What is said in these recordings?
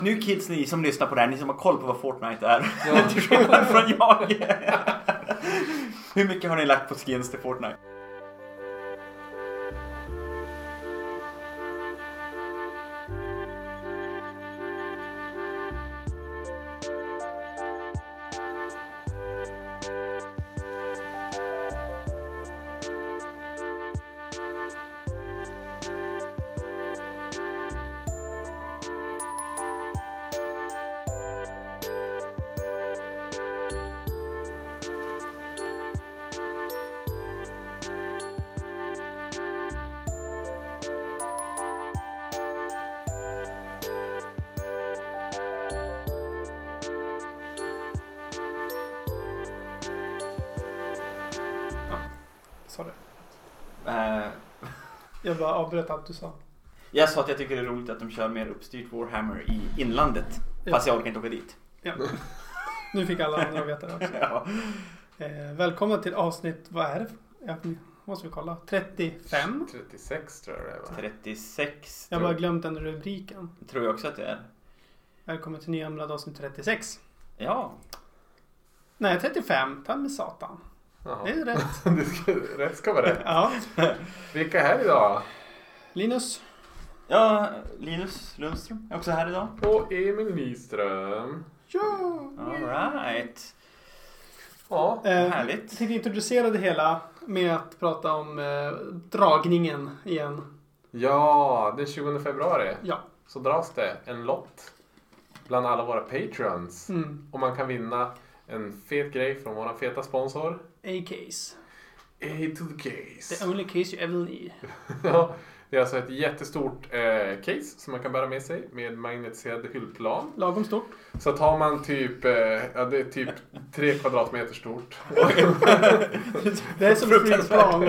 Nu kids, ni som lyssnar på det här, ni som har koll på vad Fortnite är. Till skillnad från jag. Hur mycket har ni lagt på skins till Fortnite? Sorry. Jag bara avbröt allt du sa. Jag sa att jag tycker det är roligt att de kör mer uppstyrt Warhammer i inlandet. Ja. Fast jag orkar inte åka dit. Ja. Nu fick alla andra veta det också. Ja. Välkomna till avsnitt, vad är det? Jag måste vi kolla. 35? 36 tror jag det var. 36. Jag har bara glömt den rubriken. Tror jag också att det är. Välkommen till nyhamrad avsnitt 36. Ja. Nej, 35. Ta med satan. Jaha. Det är rätt. Rätt ska vara rätt. Ja. Vilka är här idag? Linus. Ja, Linus Lundström är också här idag. Och Emil Nyström. Ja. All right. Ja. Härligt. Jag tänkte introducera det hela med att prata om dragningen igen. Ja, den 20 februari Ja. så dras det en lott bland alla våra patrons. Mm. Och man kan vinna en fet grej från vår feta sponsor. A-case. A to the case. The only case you ever need. Ja, det är alltså ett jättestort case som man kan bära med sig med magnetiserad hyllplan. Lagom stort. Så tar man typ, ja det är typ 3 kvadratmeter stort. Det är som ett flygplan.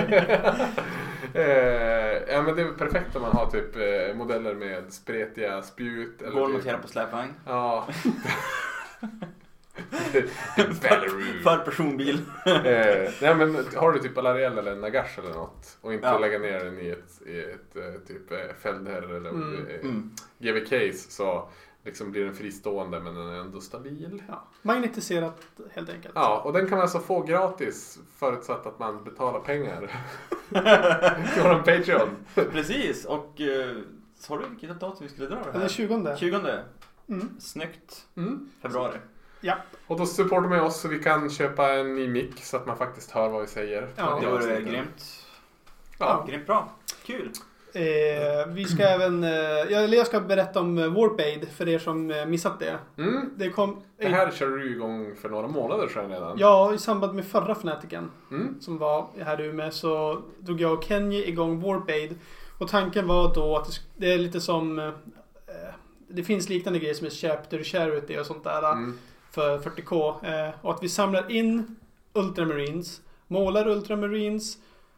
Ja men det är perfekt om man har typ modeller med spretiga spjut. Eller Går att typ, montera på släpvagn. ja. För personbil. Nej men har du typ Alariel eller Nagash eller något och inte Ja. lägga ner den i ett typ Feldherr eller GV-case så liksom blir den fristående men den är ändå stabil. Ja. Magnetiserat helt enkelt. Ja, och den kan man alltså få gratis förutsatt att man betalar pengar till våran Patreon. Precis. Och sa du vilket datum vi skulle dra det här? Den 20. 20. Mm. Snyggt. Mm. Februari. Ja. Och då supportar man oss så vi kan köpa en ny mick så att man faktiskt hör vad vi säger. Ja, Det var grymt. Ja. Grymt bra. Kul. Vi ska även... jag ska berätta om Warpaid för er som missat det. Mm. Det kom... Det här körde du igång för några månader sedan redan. Ja, i samband med förra Fnaticen Mm. som var här i Umeå så drog jag och Kenny igång Warpaid. Och tanken var då att det är lite som... det finns liknande grejer som är Chapter Charity och sånt där för 40k. Och att vi samlar in Ultramarines, målar Ultramarines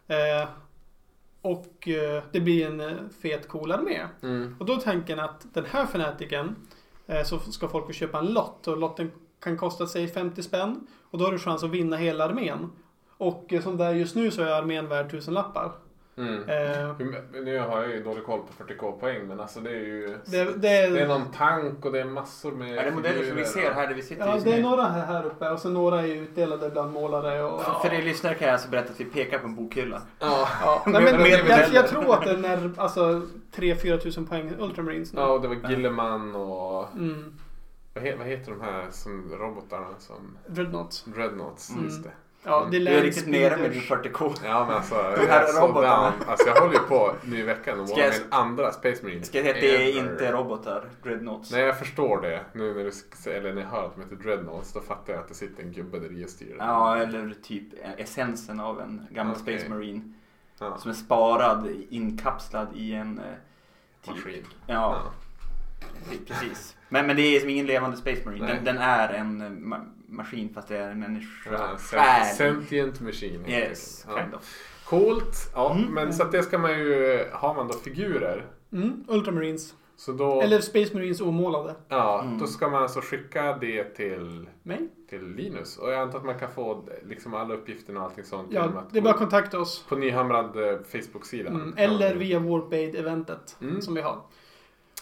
och det blir en fet cool armé. Mm. Och då är tanken att den här Fnaticen så ska folk få köpa en lott och lotten kan kosta sig 50 spänn och då har du chans att vinna hela armén. Och som det är just nu så är armén värd 1000 lappar. Mm. Nu har jag ju dålig koll på 40k poäng men alltså det är ju det är någon tank och det är massor med Är det modeller som vi ser här där vi sitter Ja, just det är nu? några här uppe och så några är utdelade bland målare och... För er lyssnare kan jag alltså berätta att vi pekar på en bokhylla. Ja. Ja, nej, men med modeller. jag tror att den är alltså 3-4 tusen poäng Ultramarines nu. Ja, och det var Gilleman och vad heter de här som robotarna som Dreadnoughts. Just det. Ja, det är Du är riktigt nere med din 40k. Ja men alltså, De här jag robotarna. alltså jag håller ju på nu i veckan och Ska målar jag- min andra Space Marine. Ska jag säga att det är ever. inte robotar, Dreadnoughts. Nej jag förstår det. Nu när när jag hör att de heter Dreadnoughts då fattar jag att det sitter en gubbe där i styr. Ja, eller typ essensen av en gammal Okej. Space Marine. Ja. Som är sparad, inkapslad i en... Maskin. Ja, precis. Men det är som ingen levande Space Marine. Den är en maskin fast det är en människa. Sentient machine. helt Yes, enkelt. kind of. Coolt. Ja, men så att det ska man ju... Har man då figurer Ultramarines. så då... Eller Space Marines omålade. Ja, då ska man alltså skicka det till Mig? Linus. Och jag antar att man kan få liksom alla uppgifterna och allting sånt. Ja, genom att det är gå bara att kontakta oss. på Nyhamrad Facebook-sida. Eller via Warpaid-eventet som vi har.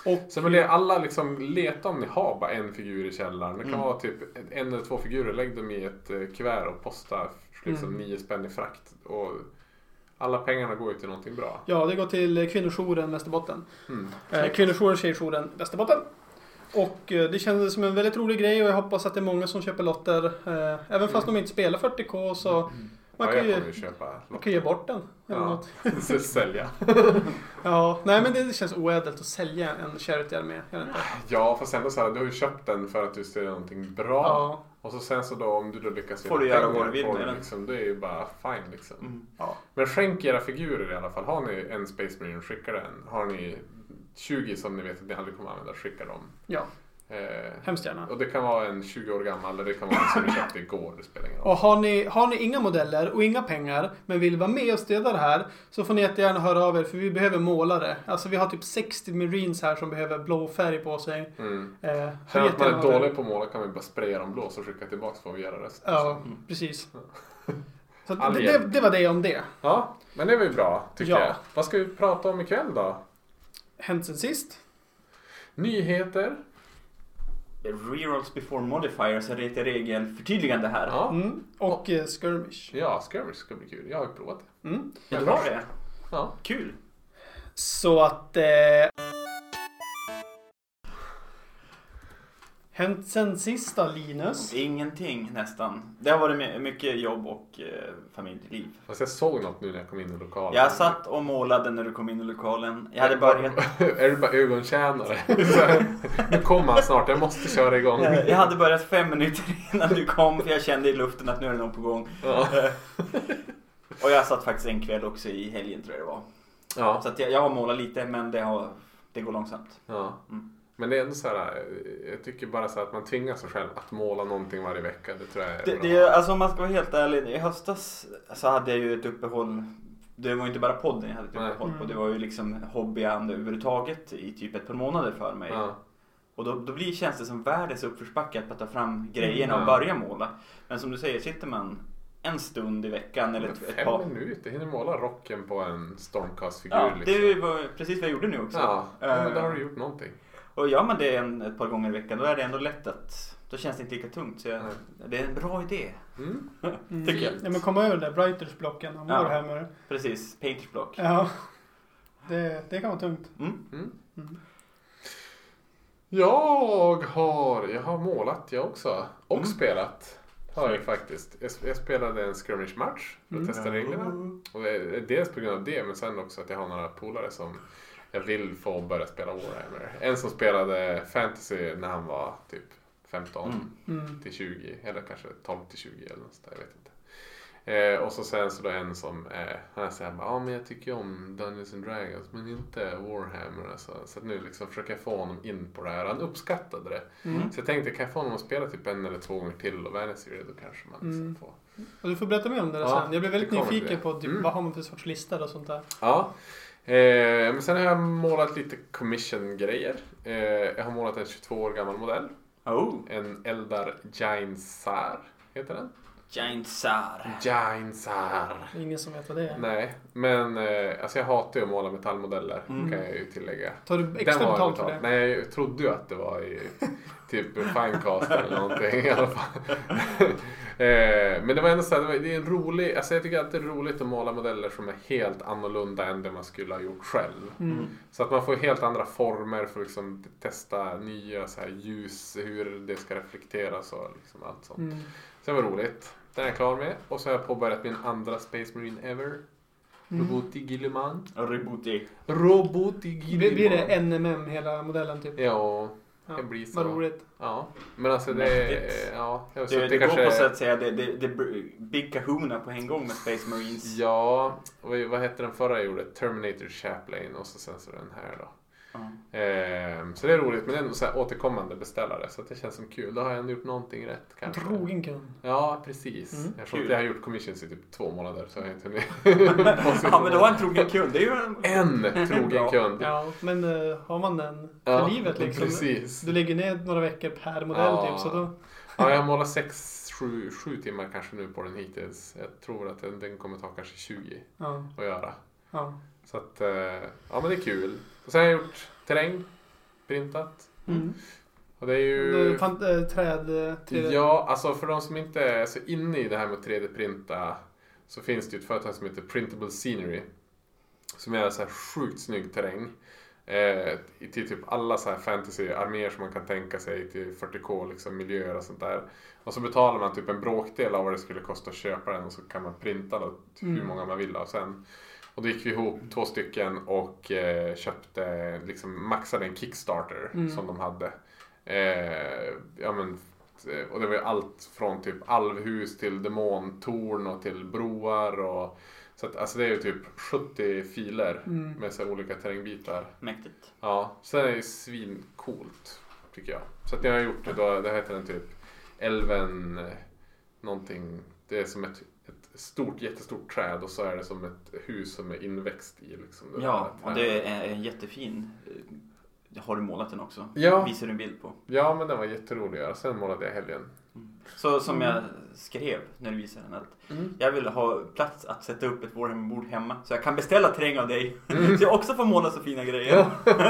Så men det är alla liksom, leta om ni har bara en figur i källaren. Det kan vara typ 1 eller 2 figurer. Lägg dem i ett kuvert och posta liksom 9 spänn i frakt. Och alla pengarna går ju till någonting bra. Ja, det går till kvinnojouren Västerbotten. Kvinnojouren, tjejjouren Västerbotten. Och det kändes som en väldigt rolig grej och jag hoppas att det är många som köper lotter. Även fast de inte spelar 40K så man kan ju ge bort den. Eller något. Sälja. Ja, nej men det känns oädelt att sälja en charity-armé. Ja, fast ändå så här, du har ju köpt den för att du ser någonting bra. Ja. Och så sen så då, om du då lyckas får du göra vad du vill med den. Liksom, det är ju bara fine liksom. Ja. Men skänk era figurer i alla fall. Har ni en Space Marine, skicka den. Har ni 20 som ni vet att ni aldrig kommer använda, skicka dem. Ja. Hemskt gärna. Och det kan vara en 20 år gammal eller det kan vara en som ni köpte igår. Det spelar ingen roll. Och har ni inga modeller och inga pengar men vill vara med och stödja det här så får ni jättegärna höra av er för vi behöver målare. Alltså vi har typ 60 Marines här som behöver blå färg på sig. Sen att man är dålig på måla kan vi bara spraya dem blå och skicka tillbaka för att göra resten. Ja, precis. Så det var det om det. Ja, men det var ju bra tycker jag. Vad ska vi prata om ikväll då? Hänt sen sist. Nyheter. Rerolls before modifiers är ett regelförtydligande här. Ja. Och skirmish. Ja, skirmish ska bli kul. Jag har ju provat det. Ja, du har det? Ja. Kul. Så att... Hänt sen sist då, Linus? Ingenting nästan. Det har varit mycket jobb och familjeliv. Fast jag såg något nu när jag kom in i lokalen. Jag satt och målade när du kom in i lokalen. Jag hade börjat... Är du bara ögontjänare? Nu kommer han snart, jag måste köra igång. Jag hade börjat 5 minuter innan du kom för jag kände i luften att nu är det någon på gång. Ja. Och jag satt faktiskt en kväll också i helgen tror jag det var. Ja. Så att jag har målat lite men det går långsamt. Ja. Men det är ändå så här, jag tycker bara så att man tvingar sig själv att måla någonting varje vecka. Det tror jag är bra. Alltså om man ska vara helt ärlig, i höstas så hade jag ju ett uppehåll. Det var ju inte bara podden jag hade ett uppehåll på. Det var ju liksom hobbyande överhuvudtaget i typ ett par månader för mig. Ja. Och då känns det som världens uppförsbacke att ta fram grejerna och börja måla. Men som du säger, sitter man en stund i veckan eller ett par... 5 minuter, hinner måla rocken på en Stormcast-figur. Ja, liksom. Det var precis vad jag gjorde nu också. Ja, men då har du gjort någonting. Och gör man det ett par gånger i veckan då är det ändå lätt att då känns det inte lika tungt så det är en bra idé. Tycker jag. Ja, men komma över det Brighters blocken av Warhammer. Precis, Painters block. Ja. Det kan vara tungt. Jag har målat jag också och spelat. Har jag faktiskt. Jag spelade en skirmish match för att testa reglerna. Och dels på grund av det men sen också att jag har några polare som jag vill få börja spela Warhammer. En som spelade fantasy när han var typ 15 till 20 eller kanske 12 till 20 eller något sånt där, jag vet inte. Och så sen så då en som han säger bara, men jag tycker om Dungeons and Dragons men inte Warhammer alltså. Så att nu liksom försöker jag få honom in på det här. Han uppskattade det. Så jag tänkte, kan jag få honom att spela typ 1 eller 2 gånger till och vänja sig då kanske man liksom får. Och du får berätta mer om det där sen. Jag blev väldigt nyfiken på typ, vad har man för sorts listor och sånt där. Ja. Men sen har jag målat lite commission-grejer. Jag har målat en 22 år gammal modell. En Eldar Giant-Sar heter den. Giant-Sar. Ingen som vet vad det är. Nej, men alltså jag hatar ju att måla metallmodeller kan jag ju tillägga. Tar du extra betalt för det? Nej, jag trodde ju att det var i typ Finecast eller någonting i alla fall. Men det var ändå så här, det är en rolig, alltså jag tycker att det är roligt att måla modeller som är helt annorlunda än det man skulle ha gjort själv. Så att man får helt andra former för att liksom testa nya så här ljus, hur det ska reflekteras och liksom allt sånt. Så det var roligt. Den är jag klar med. Och så har jag påbörjat min andra Space Marine ever. Roboti Gilliman. Roboti Gilliman. Blir det NMM hela modellen typ? Ja. Det blir så. Vad roligt. Ja. Men alltså det det kanske går på så att säga det Big Kahuna på en gång med Space Marines. Ja. Vad hette den förra jag gjorde? Terminator Chaplain och så sen så den här då. Så det är roligt men ändå så här återkommande beställare så att det känns som kul. Då har jag ändå gjort någonting rätt kanske. Trogen kund. Ja, precis. Jag tror att jag har gjort commissions i typ 2 månader så jag har inte Ja, men då var en trogen kund. Det är ju en trogen kund. Ja, men har man den för livet liksom. Precis. Du lägger ner några veckor per modell typ så då. Ja, jag har målat 7 timmar kanske nu på den hittills. Jag tror att den kommer ta kanske 20 att göra. Ja. Så att, ja men det är kul. Och sen har jag gjort terräng. 3D-printat. Och det är ju... träd 3D. Ja, alltså för de som inte är så inne i det här med 3D-printa så finns det ju ett företag som heter Printable Scenery som är så här sjukt snygg terräng till typ alla så här fantasy-arméer som man kan tänka sig, till 40K liksom, miljöer och sånt där. Och så betalar man typ en bråkdel av vad det skulle kosta att köpa den och så kan man printa då, hur många man vill av sen. Och då gick vi ihop 2 stycken och köpte, liksom maxade en Kickstarter som de hade. Och det var ju allt från typ alvhus till demontorn och till broar och så att, alltså det är ju typ 70 filer med så olika terrängbitar. Mäktigt. Ja, så det är ju svincoolt tycker jag. Så att jag har gjort det då, det heter den typ Elven någonting, det är som ett jättestort träd och så är det som ett hus som är inväxt i liksom. Ja, och det är en jättefin. Har du målat den också? Ja. Visar du en bild på? Ja, men den var jätterolig att göra. Sen målade jag helgen. Så som jag skrev när du visade den att jag vill ha plats att sätta upp ett Warhammer-bord hemma så jag kan beställa terräng av dig så jag också får måla så fina grejer.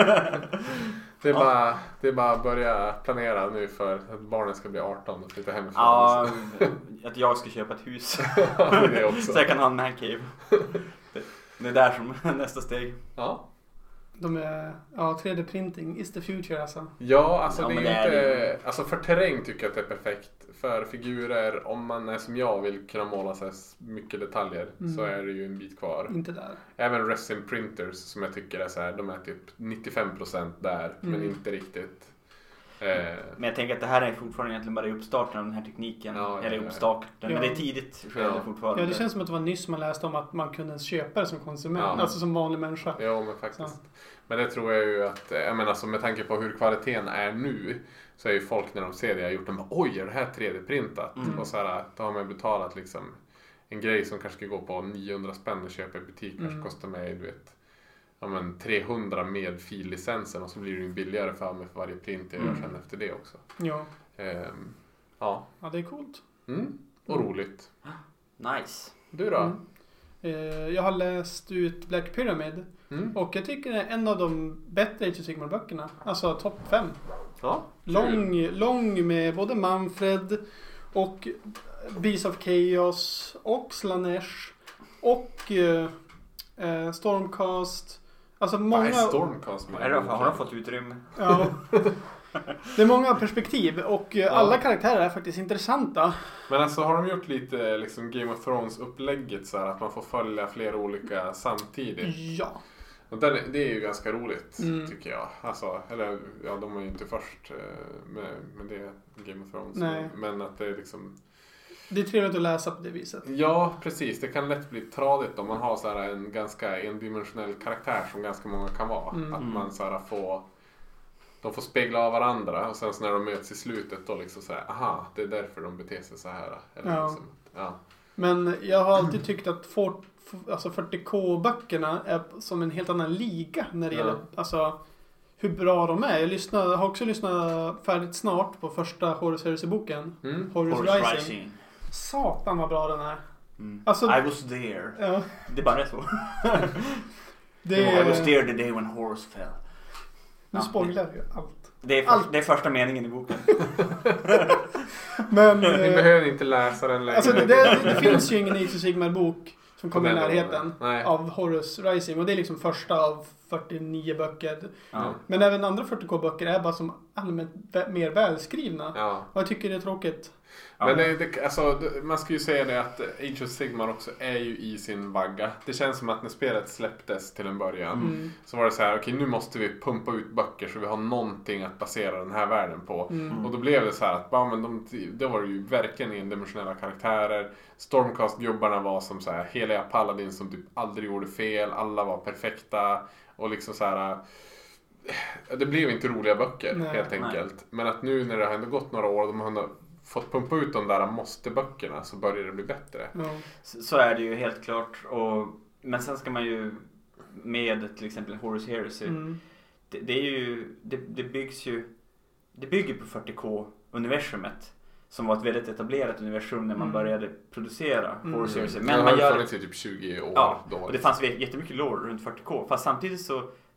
Det är bara att börja planera nu för att barnen ska bli 18 och flytta hemifrån. Ja, att jag ska köpa ett hus det också. så jag kan ha en man cave. Det är där som nästa steg. Ja. De är, 3D-printing is the future alltså. Ja, alltså det är inte... det. Alltså för terräng tycker jag att det är perfekt. För figurer, om man är som jag vill kunna måla så här mycket detaljer så är det ju en bit kvar. Inte där. Även resin printers som jag tycker är så här, de är typ 95% där, men inte riktigt. Men jag tänker att det här är fortfarande egentligen bara i uppstarten av den här tekniken. Eller uppstarten. Men det är tidigt fortfarande. Ja, det känns som att det var nyss man läste om att man kunde köpa det som konsument. Alltså som vanlig människa. Ja, men faktiskt. Så. Men det tror jag ju att, jag menar, alltså, med tanke på hur kvaliteten är nu så är ju folk när de ser det jag har gjort, de bara, oj, är det här 3D-printat? Och så här, då har man betalat liksom en grej som kanske ska gå på 900 spänn och köpa i butik kanske kostar mig, du vet, 300 med fillicensen och så blir det ju billigare för mig för varje print jag gör sen efter det också. Ja. Ja, det är coolt. Och roligt. Nice. Du då? Jag har läst ut Black Pyramid och jag tycker det är en av de bättre Age of Sigmar-böckerna. Alltså topp 5. Ja, lång med både Manfred och Beast of Chaos och Slaanesh och Stormcast. Alltså många... Nej, Stormcast. Har de fått utrymme? Ja. Det är många perspektiv och alla karaktärer är faktiskt intressanta. Men alltså har de gjort lite liksom Game of Thrones upplägget så här, att man får följa flera olika samtidigt? Ja. Och det är ju ganska roligt tycker jag. Alltså, eller ja, de var ju inte först med det Game of Thrones. Nej. Men att det är liksom... Det är trevligt att läsa på det viset. Ja, precis. Det kan lätt bli tradigt om man har så här en ganska endimensionell karaktär som ganska många kan vara. Att man så här de får spegla av varandra och sen så när de möts i slutet då liksom så här, aha, det är därför de beter sig så här. Eller liksom, Men jag har alltid tyckt att 40K-böckerna är som en helt annan liga när det gäller alltså, hur bra de är. Jag har också lyssnat färdigt snart på första Horus Heresy-boken. Horus Rising. Satan vad bra den är. Alltså, I was there. Ja. Det är bara så. I was there the day when Horus fell. Nu spoilar ju allt. Det är första meningen i boken. Men ni behöver inte läsa den längre. Alltså det finns ju ingen Age of Sigmar-bok som kommer i närheten av Horus Rising. Och det är liksom första av 49 böcker. Men även andra 40K-böcker är bara som allmänt mer välskrivna. Och jag tycker det är tråkigt. Men alltså, man ska ju säga det att Age of Sigmar också är ju i sin vagga. Det känns som att när spelet släpptes till en början så var det så här, okej, nu måste vi pumpa ut böcker så vi har någonting att basera den här världen på. Och då blev det så här att då var det ju verkligen endimensionella karaktärer. Stormcast-gubbarna var som så här heliga paladin som typ aldrig gjorde fel. Alla var perfekta och liksom så här. Det blev inte roliga böcker helt enkelt. Men att nu när det har ändå gått några år och de har fått pumpa ut de där måste-böckerna så börjar det bli bättre. Så är det ju helt klart. Men sen ska man ju med till exempel Horus Heresy. Det är ju det bygger på 40K-universumet som var ett väldigt etablerat universum när man började producera Horus Heresy. Men man gör det typ 20 år då. Och det fanns jättemycket lore runt 40K. Fast samtidigt så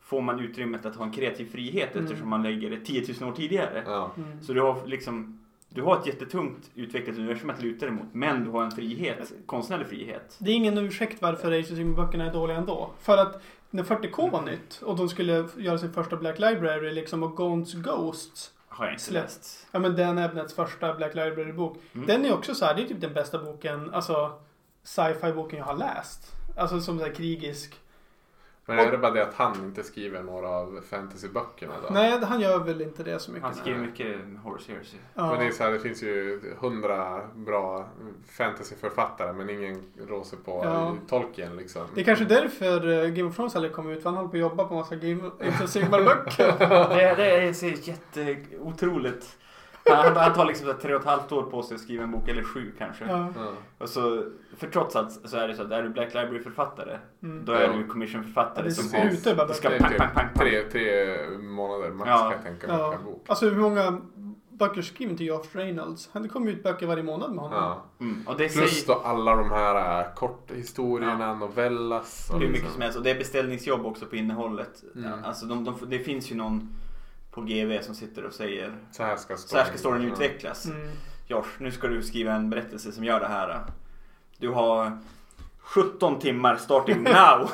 får man utrymmet att ha en kreativ frihet eftersom man lägger det 10 000 år tidigare. Ja. Så du har ett jättetungt utvecklat universum att luta emot, men du har en frihet, konstnärlig frihet. Det är ingen ursäkt varför Age of Sigmar-böckerna är dåliga ändå. För att när 40K var nytt och de skulle göra sin första Black Library liksom, och Gaunt's Ghosts har jag inte läst. Ja, men Dan Abnetts första Black Library-bok. Den är också så här, det är typ den bästa boken, alltså sci-fi-boken jag har läst. Alltså som så här krigisk. Men är det bara det att han inte skriver några av fantasyböckerna då? Nej, han gör väl inte det så mycket. Han skriver mycket Horus Heresy. Ja. Men det är så här, det finns ju 100 bra fantasyförfattare men ingen råser på Tolkien liksom. Det är kanske därför Game of Thrones aldrig kom ut, för han håller på att jobba på massa Game of Sigmar-böcker. det är jätteotroligt. Han tar liksom 3,5 år på sig att skriva en bok, eller 7 kanske. Ja. Och så, för trots allt så är det så att är du Black Library-författare, då är du commission-författare som det ska pang. 3 månader max kan jag tänka mig per bok. Alltså hur många böcker skriver till Geoff Reynolds? Han kommer ut böcker varje månad med honom. Ja. Och det plus då alla de här korthistorierna, novellas. Hur mycket som helst. Och det är beställningsjobb också på innehållet. Alltså det finns ju någon på GV som sitter och säger så här ska storyn utvecklas. Josh, nu ska du skriva en berättelse som gör det här. Du har 17 timmar starting now.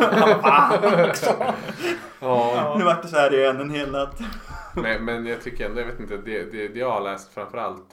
Nu vart det så här igen en hel natt. Men jag tycker ändå, jag vet inte, det jag har läst framförallt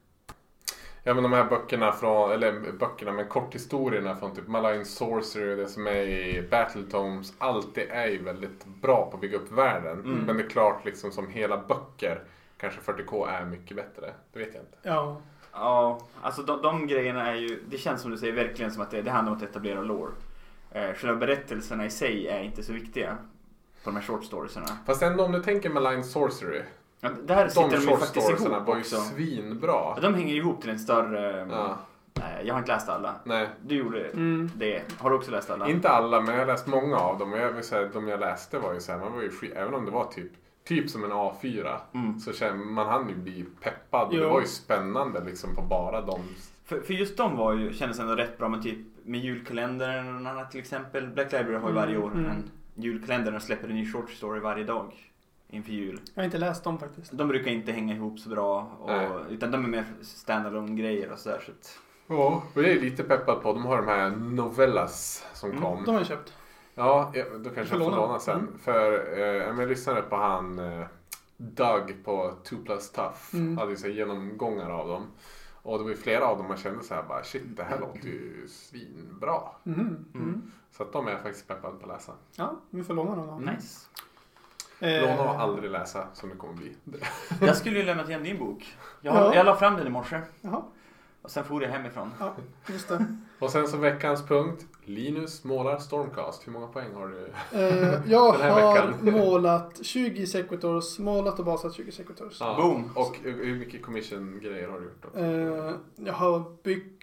ja, men de här böckerna med korthistorierna från typ Malign Sorcery och det som är i Battletomes, allt det är ju väldigt bra på att bygga upp världen. Men det är klart liksom som hela böcker kanske 40K är mycket bättre. Det vet jag inte. Ja, alltså de grejerna är ju, det känns som du säger verkligen som att det handlar om att etablera lore. Själva berättelserna i sig är inte så viktiga på de här short storiesarna. Fast ändå om du tänker Malign Sorcery. Ja, där sitter de ju faktiskt ihop var ju också. Svinbra. Ja, de hänger ihop till en större... Nej, jag har inte läst alla. Nej. Du gjorde det. Har du också läst alla? Inte alla, men jag har läst många av dem. Och jag vill säga, de jag läste var ju så här, man var ju även om det var typ som en A4 så kände man hann ju bli peppad. Det var ju spännande liksom på bara dem. För just de kändes ändå rätt bra, men typ med julkalendern till exempel. Black Library har ju varje år en julkalender och släpper en ny short story varje dag inför jul. Jag har inte läst dem faktiskt. De brukar inte hänga ihop så bra utan de är mer standalone grejer och sådär. Så att... Ja, och jag är lite peppad på. De har de här novellas som kom. De har jag köpt. Ja, då kanske jag får låna sen. För jag lyssnade på han Doug på 2+ Tough. Hade ju så genomgångar av dem. Och det var ju flera av dem man kände så här bara, shit, det här låter ju svinbra. Så att de är jag faktiskt peppad på att läsa. Ja, vi får låna dem då. Nice. Låna och aldrig läsa som det kommer bli. Jag skulle ju lämna igen din bok. Jag la fram den i morse. Jaha. Och sen for jag hemifrån. Ja, just det. Och sen så veckans punkt. Linus målar Stormcast. Hur många poäng har du jag den här har veckan? målat 20 Sequitors. Målat och basat 20 Sequitors. Ja. Boom. Och hur mycket commission-grejer har du gjort också? Jag har byggt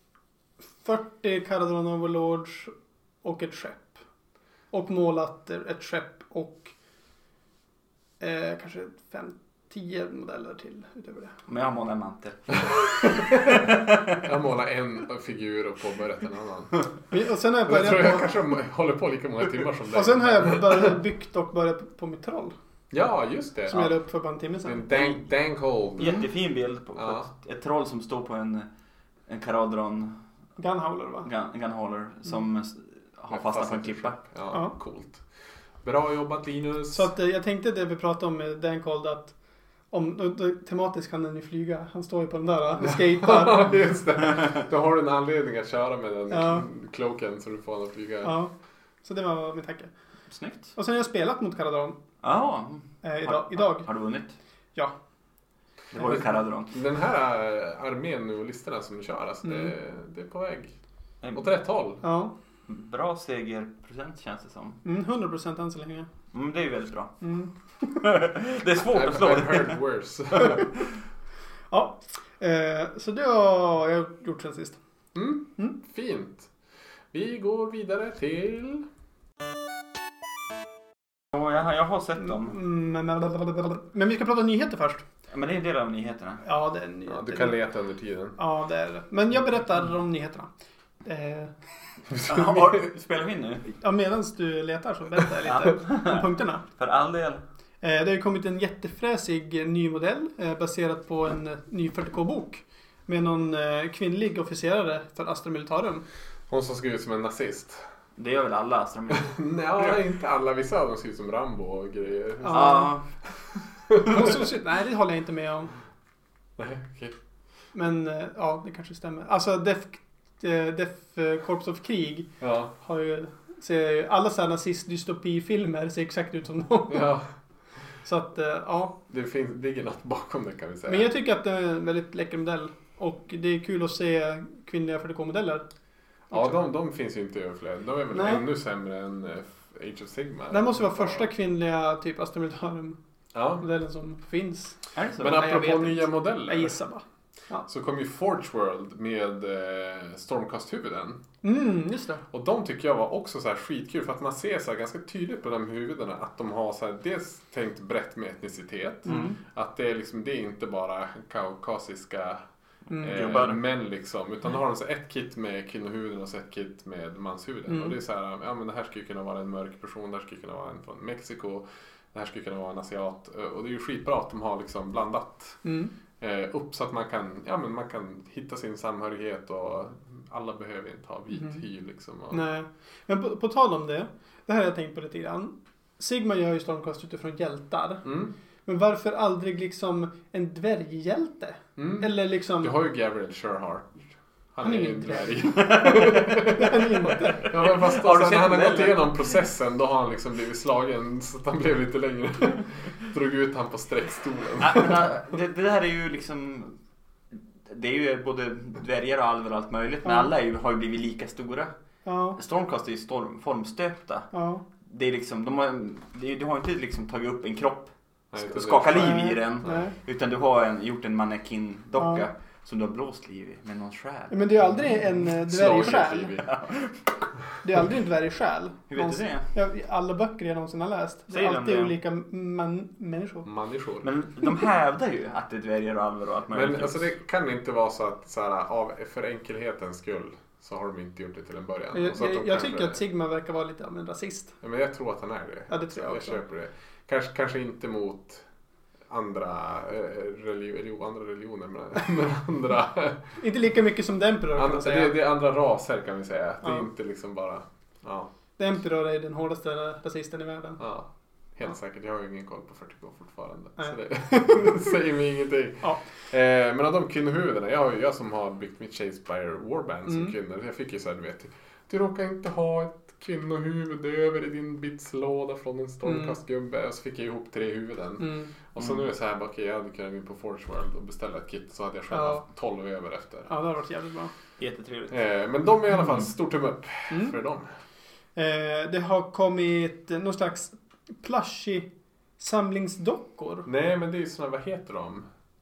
40 Caradron Overlords och ett skepp. Och målat ett skepp och kanske 10 modeller till utöver det. Men jag har målat en mantel. Jag målar en figur och påbörjat en annan. Och sen har jag Jag tror jag kanske håller på lika många timmar som dig. Och sen har jag byggt och börjat på mitt troll. Ja, just det. Som jag la upp för bara en timme sedan. En Dankhold. Jättefin bild på ett troll som står på en Caradron Gunhauler, va? Gunhauler som har fastnat på en klippa. Ja, coolt. Bra jobbat, Linus. Så att jag tänkte det vi pratade om med Dankhold, att tematiskt kan den ju flyga. Han står ju på den där skater. Just det. Då har du en anledning att köra med den cloaken så du får den att flyga. Ja, så det var min tanke. Snyggt. Och sen har jag spelat mot Caradron. Ja. Idag. Har du vunnit? Ja. Det var ju Caradron. Den här armén och listorna som du kör, alltså det är på väg åt rätt håll. Ja. Bra segerprocent känns det som. 100% än så länge. Det är ju väldigt bra. Det är svårt att slå. I've heard worse. Ja, så det har jag gjort sen sist. Fint. Vi går vidare till... Jag har sett dem. Men vi ska prata nyheter först. Men det är en del av nyheterna. Ja, det är nyheter. Ja, du kan leta under tiden. Ja, det är det. Men jag berättar om nyheterna. Spelar vi in nu? Ja, medan du letar så berättar jag lite om punkterna. För all del. Det har kommit en jättefräsig ny modell baserat på en ny 40K-bok med någon kvinnlig officerare för Astra Militarum. Hon som skriver som en nazist. Det gör väl alla Astra Militarum? Nej, inte alla. Vissa av dem skriver som Rambo och grejer. Ja. Nej, det håller jag inte med om. Nej, okej. Men ja, det kanske stämmer. Alltså Def Corps of Krig har ju... alla sådana nazist-dystopifilmer ser exakt ut som dem. Ja. Så att, ja. Det ligger något bakom det, kan vi säga. Men jag tycker att det är en väldigt läcker modell. Och det är kul att se kvinnliga 40K-modeller. Ja, de finns ju inte överflöd. De är väl ännu sämre än Age of Sigmar. Det måste vara första kvinnliga typ Astra Militarum-modellen som finns. Är det så? Men apropå nya modeller. Jag gissar bara. Ja. Så kom ju Forge World med Stormcast-huvuden. Just det. Och de tycker jag var också så här skitkul, för att man ser så här ganska tydligt på de huvudena att de har så här dels tänkt brett med etnicitet. Att det är liksom, det är inte bara kaukasiska män liksom, utan då har de så ett kit med kvinnohuvuden och så ett kit med manshuvuden. Och det är så här, ja men det här skulle kunna vara en mörk person, det här skulle kunna vara en från Mexiko, det här skulle kunna vara en asiat. Och det är ju skitbra att de har liksom blandat upp så att man kan hitta sin samhörighet, och alla behöver inte ha vit hy liksom. Nej, men på tal om det här har jag tänkt på lite grann. Sigma gör ju Stormcast utifrån hjältar. Men varför aldrig liksom en dvärghjälte? Eller liksom... Du har ju Gabriel Sherhart. Han är ju en dvärg. Ja, men fast när han har gått igenom processen, då har han liksom blivit slagen så att han blev lite längre. Drog ut han på sträckstolen. Det där är ju liksom... Det är ju både dvärgar och alver och allt möjligt. Men alla har ju blivit lika stora. Ja. Stormcast är ju formstöpta. Ja. Det är liksom, du har inte liksom tagit upp en kropp och skakat liv i den. Nej. Utan du har gjort en mannequin-docka som du har blåst liv i med någon själ. Men det är aldrig en dvärgsjäl. Det är aldrig en dvärgsjäl. Hur vet du det? Ja, alla böcker jag någonsin har läst. Det är alltid olika människor. Men de hävdar ju att det är dvärgar och alver och allt möjligt. Men alltså, det kan inte vara så att så här, för enkelhetens skull så har de inte gjort det till en början. Jag tycker att Sigma verkar vara lite av en rasist. Ja, men jag tror att han är det. Ja, det tror jag också. Jag köper det. Kanske inte mot andra religioner, men andra... Inte lika mycket som Emperor, kan man säga. Det är andra raser, kan vi säga. Det är inte liksom bara... Ja. Emperor är den hårdaste rasisten i världen. Ja, helt säkert. Jag har ju ingen koll på 40K fortfarande. Så det säger mig ingenting. Ja. Men av de kvinnohuvudena, jag som har byggt mitt Shakespeare Warband som kvinnor, jag fick ju så här, du vet, du råkar inte ha ett kvinnohuvud över i din bitslåda från en stormkastgubbe. Och så fick jag ihop 3 huvuden. Och så nu är det så här, okej, jag hade kunnat gå in på Forge World och beställa ett kit, så hade jag själv haft 12 över efter. Ja, det har varit jävligt bra. Jättetrevligt. Men de är i alla fall stor tumme upp för dem. Det har kommit någon slags plushie samlingsdockor. Nej, men det är ju såna, vad heter de?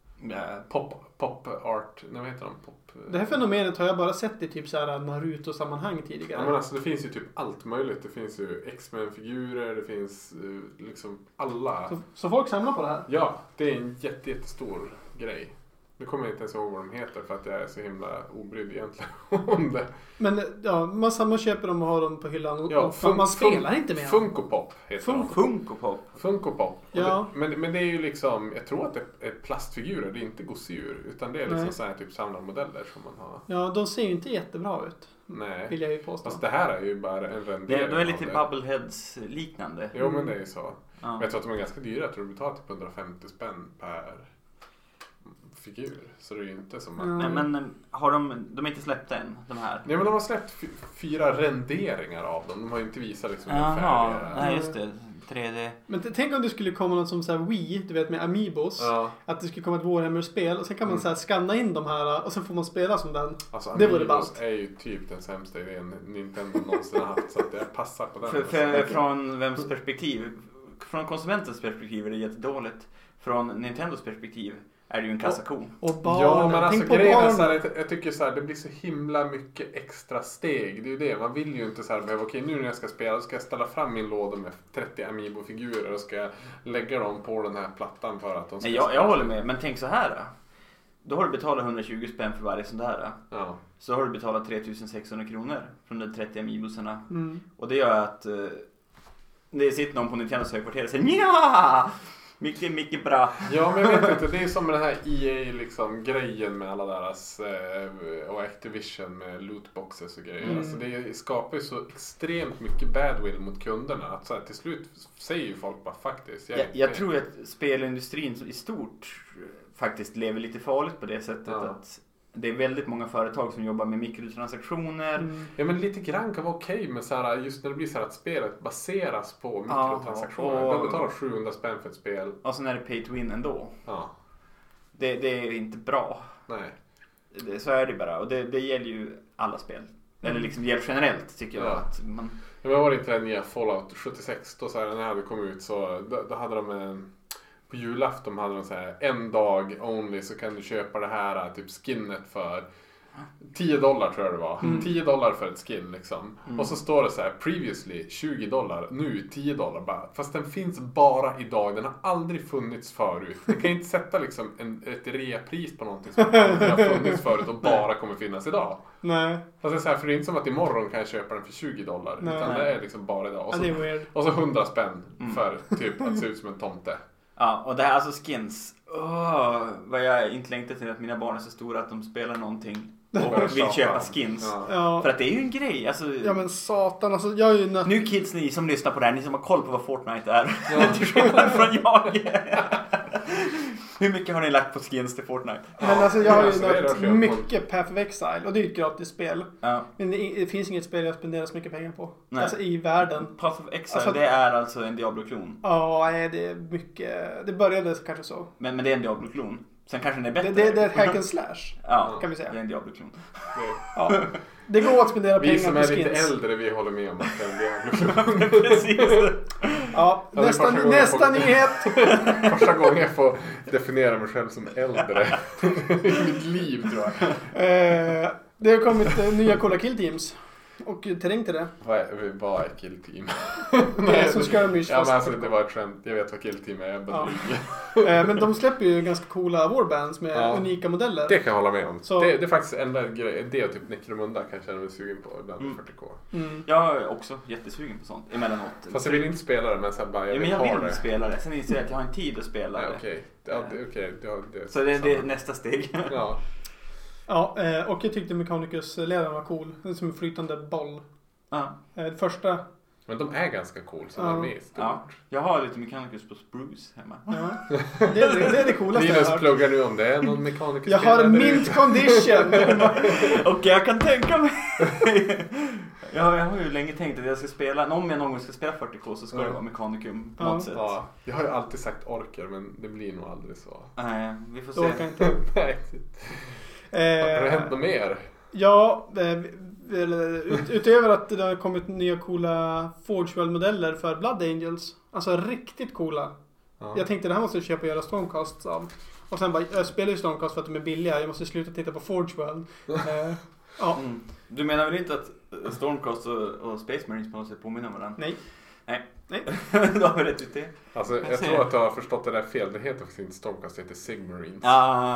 Pop art, vad heter de? Det här fenomenet har jag bara sett i typ så här Naruto-sammanhang tidigare. Ja, men alltså det finns ju typ allt möjligt. Det finns ju X-Men-figurer, det finns liksom alla. Så folk samlar på det här? Ja, det är en jättestor grej. Nu kommer jag inte ens ihåg vad de heter för att jag är så himla obrydd egentligen om det. Men ja, man köper dem och har dem på hyllan och man spelar inte med dem. Funko Pop heter de. Funko Pop. Ja. Men det är ju liksom, jag tror att det är plastfigurer, det är inte gosedjur, utan det är liksom så här typ samlarmodeller som man har. Ja, de ser ju inte jättebra ut. Nej. Vill jag ju påstå. Fast det här är ju bara en rendering. Det är lite Bubbleheads liknande. Jo, men det är ju så. Ja. Men jag tror att de är ganska dyra. Jag tror du betalar typ 150 spänn per figur. Så det är ju inte som att... Men har de är inte släppt än, de här? Nej, men de har släppt 4 renderingar av dem. De har ju inte visat liksom den färdiga. Nej, just det. 3D. Men tänk om det skulle komma något som så här Wii, du vet, med Amiibos. Ja. Att det skulle komma ett Warhammer-spel och sen kan man så här scanna in de här och sen får man spela som den. Alltså, det Amiibos är ju typ den sämsta idén Nintendo någonsin har haft, så att jag passar på den. Från vems perspektiv? Från konsumentens perspektiv är det jättedåligt. Från Nintendos perspektiv är det ju en kassako. Och barnen. Ja, men alltså grejen är så här, jag tycker så här, det blir så himla mycket extra steg. Det är ju det, man vill ju inte så här behöva, okej, nu när jag ska spela så ska jag ställa fram min låda med 30 Amiibo-figurer och ska jag lägga dem på den här plattan för att de ska jag håller med, men tänk så här då. Då har du betalat 120 spänn för varje sån där. Ja. Så har du betalat 3600 kronor från de 30 amiibosarna. Mm. Och det gör att det sitter någon på Nintendos högkvarter och säger ja! Mycket bra. Ja, men jag vet inte. Det är som den här EA liksom, grejen med alla deras och Activision med lootboxes och grejer. Alltså, det skapar ju så extremt mycket badwill mot kunderna. Att så här, till slut säger ju folk bara faktiskt. Jag tror att spelindustrin i stort faktiskt lever lite farligt på det sättet att det är väldigt många företag som jobbar med mikrotransaktioner. Ja, men lite grann kan vara okej med så här, just när det blir så här att spelet baseras på mikrotransaktioner. De betalar 700 spänn för ett spel. Och sen är det pay to win ändå. Ja. Det är inte bra. Nej. Så är det bara. Och det gäller ju alla spel. Eller liksom gäller generellt tycker jag. Att man... Men var det inte den nya Fallout 76 då så här, när det hade kommit ut så då hade de på julafton hade de så här en dag only så kan du köpa det här typ skinnet för $10 tror jag det var. $10 för ett skin liksom. Och så står det så här previously $20, nu $10 bara. Fast den finns bara idag. Den har aldrig funnits förut. Du kan inte sätta liksom ett reapris på någonting som aldrig har funnits förut och bara kommer finnas idag. Nej. Alltså så här, för det är inte som att imorgon kan jag köpa den för $20. Nej. Utan det är liksom bara idag. Och så, det är weird. och så 100 spänn för typ att se ut som en tomte. Ja, och det här alltså skins. Vad jag inte längtar till att mina barn är så stora att de spelar någonting och vill köpa skins. Ja. För att det är ju en grej. Alltså, ja men satan, alltså jag är ju... Nu kids, ni som lyssnar på det här, ni som har koll på vad Fortnite är. Till skillnad från jag. Hur mycket har ni lagt på skins till Fortnite? Men alltså jag har ju lagt mycket Path of Exile och det är ju ett gratis spel. Ja. Men det finns inget spel jag spenderar så mycket pengar på. Nej. Alltså i världen. Path of Exile, alltså, det är alltså en Diablo-klon. Ja, det är mycket... Det började kanske så. Men det är en Diablo-klon. Sen kanske den är bättre. Det är ett hack and slash. Ja, kan vi säga. Det är en Diablo-klon. Ja. Det går att spendera pengar på skins. Vi som är lite äldre, vi håller med om att det är en Diablo-klon. Precis. Ja, nästa nyhet. Första gången jag får definiera mig själv som äldre i mitt liv tror jag. Det har kommit nya coola kill teams. Och terräng till det. Vad är kill team? Det är som skirmish. Ja, men alltså, det var ett skämt. Jag vet vad kill team är. Men de släpper ju ganska coola warbands med unika modeller. Det kan jag hålla med om. Så... Det är faktiskt enda grej. Det är typ Necromunda kan jag känna mig sugen på ibland 40K. Jag är också jättesugen på sånt emellanåt. Fast jag vill inte spela det, men så bara jag vill spela det. Sen inser jag att jag har en tid att spela det. Okej. Så det är nästa steg. Ja. Ja, och jag tyckte Mechanicus-ledaren var cool. Det är som en flytande boll. Ja. Det första... Men de är ganska cool så de är stort. Ja. Jag har lite Mechanicus på Spruce hemma. Ja. Det är det coolaste jag har hört. pluggar nu om det är någon Mechanicus. Jag har en mint condition. Och jag kan tänka mig. Jag har ju länge tänkt att jag ska spela. Om jag någon gång ska spela 40K så ska det vara Mechanicum på något sätt. Ja. Jag har ju alltid sagt orker men det blir nog aldrig så. Nej, vi får se. Så kan inte. Har det hänt något mer? Ja, utöver att det har kommit nya coola Forge World-modeller för Blood Angels. Alltså riktigt coola. Ja. Jag tänkte det här måste jag köpa och göra Stormcasts av. Och sen bara, jag spelar ju Stormcast för att de är billiga. Jag måste sluta titta på Forge World. Ja. Du menar väl inte att Stormcast och Space Marines på något sätt påminner om varandra? Nej. Då har vi rätt ut det. Alltså, jag tror att du har förstått det där fel. Det heter faktiskt inte Stormcast, det heter Sigmarines.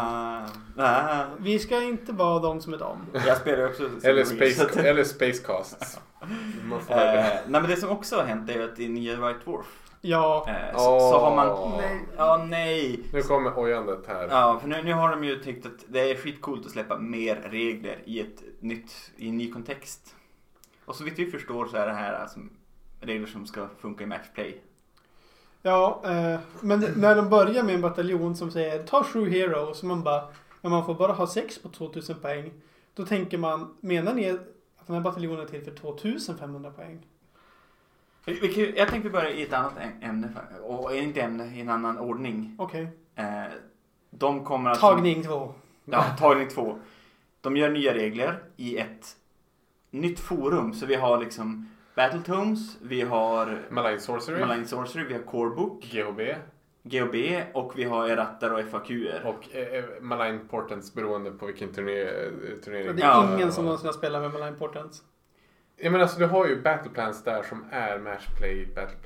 Vi ska inte vara de som är de. Jag spelar också eller Spacecasts. Nej, men det som också har hänt är ju att i nya White Dwarf så har man... Nej. Nu kommer ojandet här. Ja, för nu har de ju tyckt att det är skitcoolt att släppa mer regler i en ny kontext. Och så vitt vi förstår så är det här alltså regler som ska funka i matchplay. Ja, men när de börjar med en bataljon som säger ta 7 heroes, så man bara, men man får bara ha 6 på 2000 poäng. Då tänker man, menar ni att den här bataljonen är till för 2500 poäng? Jag tänkte börja i ett annat ämne, och inte ämne, i en annan ordning. Okej. De kommer alltså... Tagning 2. Ja, tagning 2. De gör nya regler i ett nytt forum, så vi har liksom Battletomes, vi har Malign Sorcery, vi har Corebook, GHB och vi har rattar och FAQer. Och Malign Portents beroende på vilken turnering. Det är ingen som någonsin har spelat med Malign Portents. Jag menar alltså, du har ju Battleplans där som är matchplay Battleplans.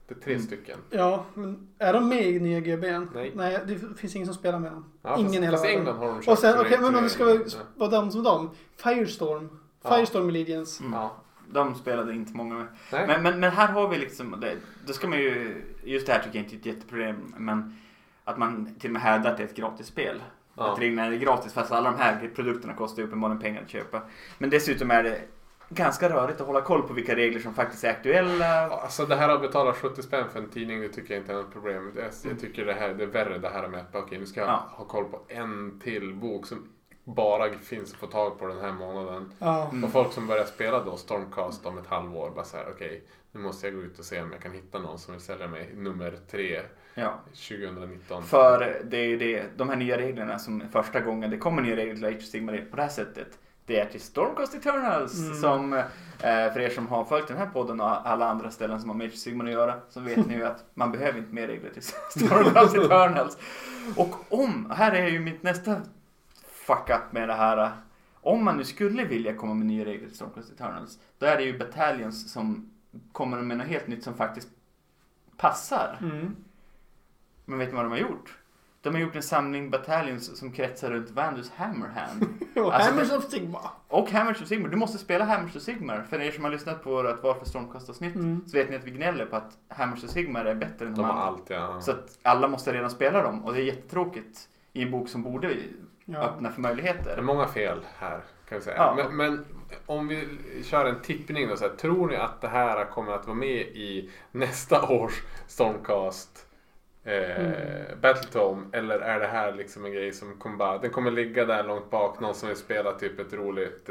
Det är 3 stycken. Ja, men är de med i nya GB:n? Nej, det finns ingen som spelar med dem. Ja, ingen hela världen. England har de köpt. Och sen, okej, men om det ska vara de som de. Firestorm Legions. Ja, de spelade inte många med. Men här har vi liksom, då ska man ju, just det här tycker jag inte är ett jätteproblem, men att man till och med hävdar att det är ett gratis spel. Att reglerna är gratis fast alla de här produkterna kostar uppenbarligen pengar att köpa. Men dessutom är det ganska rörigt att hålla koll på vilka regler som faktiskt är aktuella. Alltså det här att betala 70 spänn för en tidning, det tycker jag inte är något problem. Jag tycker det är värre det här med att nu ska jag ha koll på en till bok som bara finns att få tag på den här månaden. Och folk som börjar spela då Stormcast om ett halvår bara så här, okej, nu måste jag gå ut och se om jag kan hitta någon som vill sälja mig nummer 3 2019. För det är ju de här nya reglerna som första gången det kommer nya regler till Age of Sigmar på det här sättet. Det är till Stormcast Eternals som för er som har följt den här podden och alla andra ställen som har med Age of Sigmar att göra, så vet ni ju att man behöver inte mer regler till Stormcast Eternals. Och här är ju mitt nästa fuck up med det här. Om man nu skulle vilja komma med nya regler till Stormcast Eternals, då är det ju Battalions som kommer med något helt nytt som faktiskt passar. Men vet ni vad de har gjort? De har gjort en samling Battalions som kretsar runt Vandus Hammerhand. Hammers of Sigmar. Och Hammers of Sigmar. Du måste spela Hammers of Sigmar. För er som har lyssnat på vårt Varför Stormcast-avsnitt så vet ni att vi gnäller på att Hammers of Sigmar är bättre än de andra. Allt, ja. Så att alla måste redan spela dem. Och det är jättetråkigt i en bok som borde öppna för möjligheter. Det är många fel här, kan vi säga. Men om vi kör en tippning då, så här, tror ni att det här kommer att vara med i nästa års Stormcast Battletome, eller är det här liksom en grej som den kommer ligga där långt bak, någon som vill spela typ ett roligt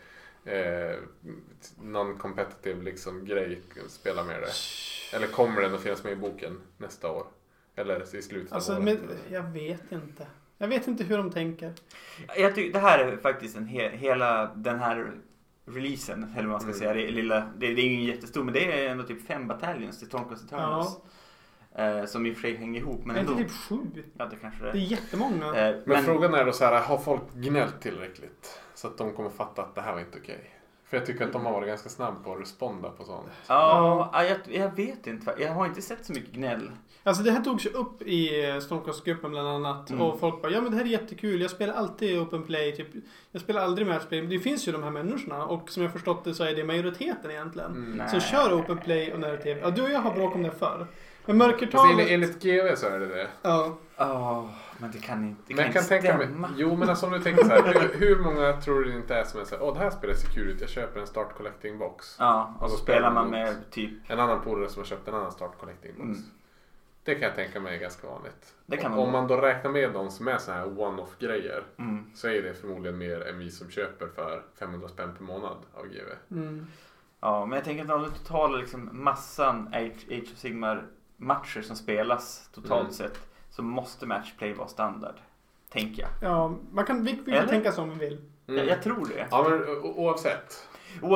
non-competitive liksom grej, spela med det, eller kommer den att finnas med i boken nästa år eller i slutet av året? Jag vet inte hur de tänker. Jag tycker det här är faktiskt hela den här releasen, eller vad man ska säga, det är ingen jättestor, men det är ändå typ 5 battalions till Stormcast Eternals. Som i och för sig hänger ihop, men ändå. Det är typ 7. Ja, det kanske det är. Det är jättemånga. Men frågan är då så här, har folk gnällt tillräckligt så att de kommer fatta att det här var inte okej? För jag tycker att de har varit ganska snabb på att responda på sånt. Jag vet inte. Jag har inte sett så mycket gnäll. Alltså det här togs ju upp i Stormcast-gruppen bland annat. Och folk bara, men det här är jättekul. Jag spelar alltid open play. Typ. Jag spelar aldrig matchplay. Det finns ju de här människorna. Och som jag förstått det så är det majoriteten egentligen. Som kör open play och narrativ. Ja, du och jag har bråk om det förr. Men mörkertalet... Enligt GV så är det. Ja. Men det kan inte men kan tänka mig. Jo, men alltså om du tänker så här, hur många tror du inte är som är så här, det här spelar security, jag köper en start collecting box. Ja, och så spelar man med typ en annan polare som har köpt en annan start collecting box. Det kan jag tänka mig är ganska vanligt. Det kan om man då räknar med de som är så här one-off grejer, så är det förmodligen mer än vi som köper för 500 spänn per månad av GV. Ja, men jag tänker att om du totala liksom massan Age of Sigmar matcher som spelas totalt sett, så måste matchplay vara standard, tänker jag. Ja, vi kan tänka som man vill. Jag tror det. Ja, men oavsett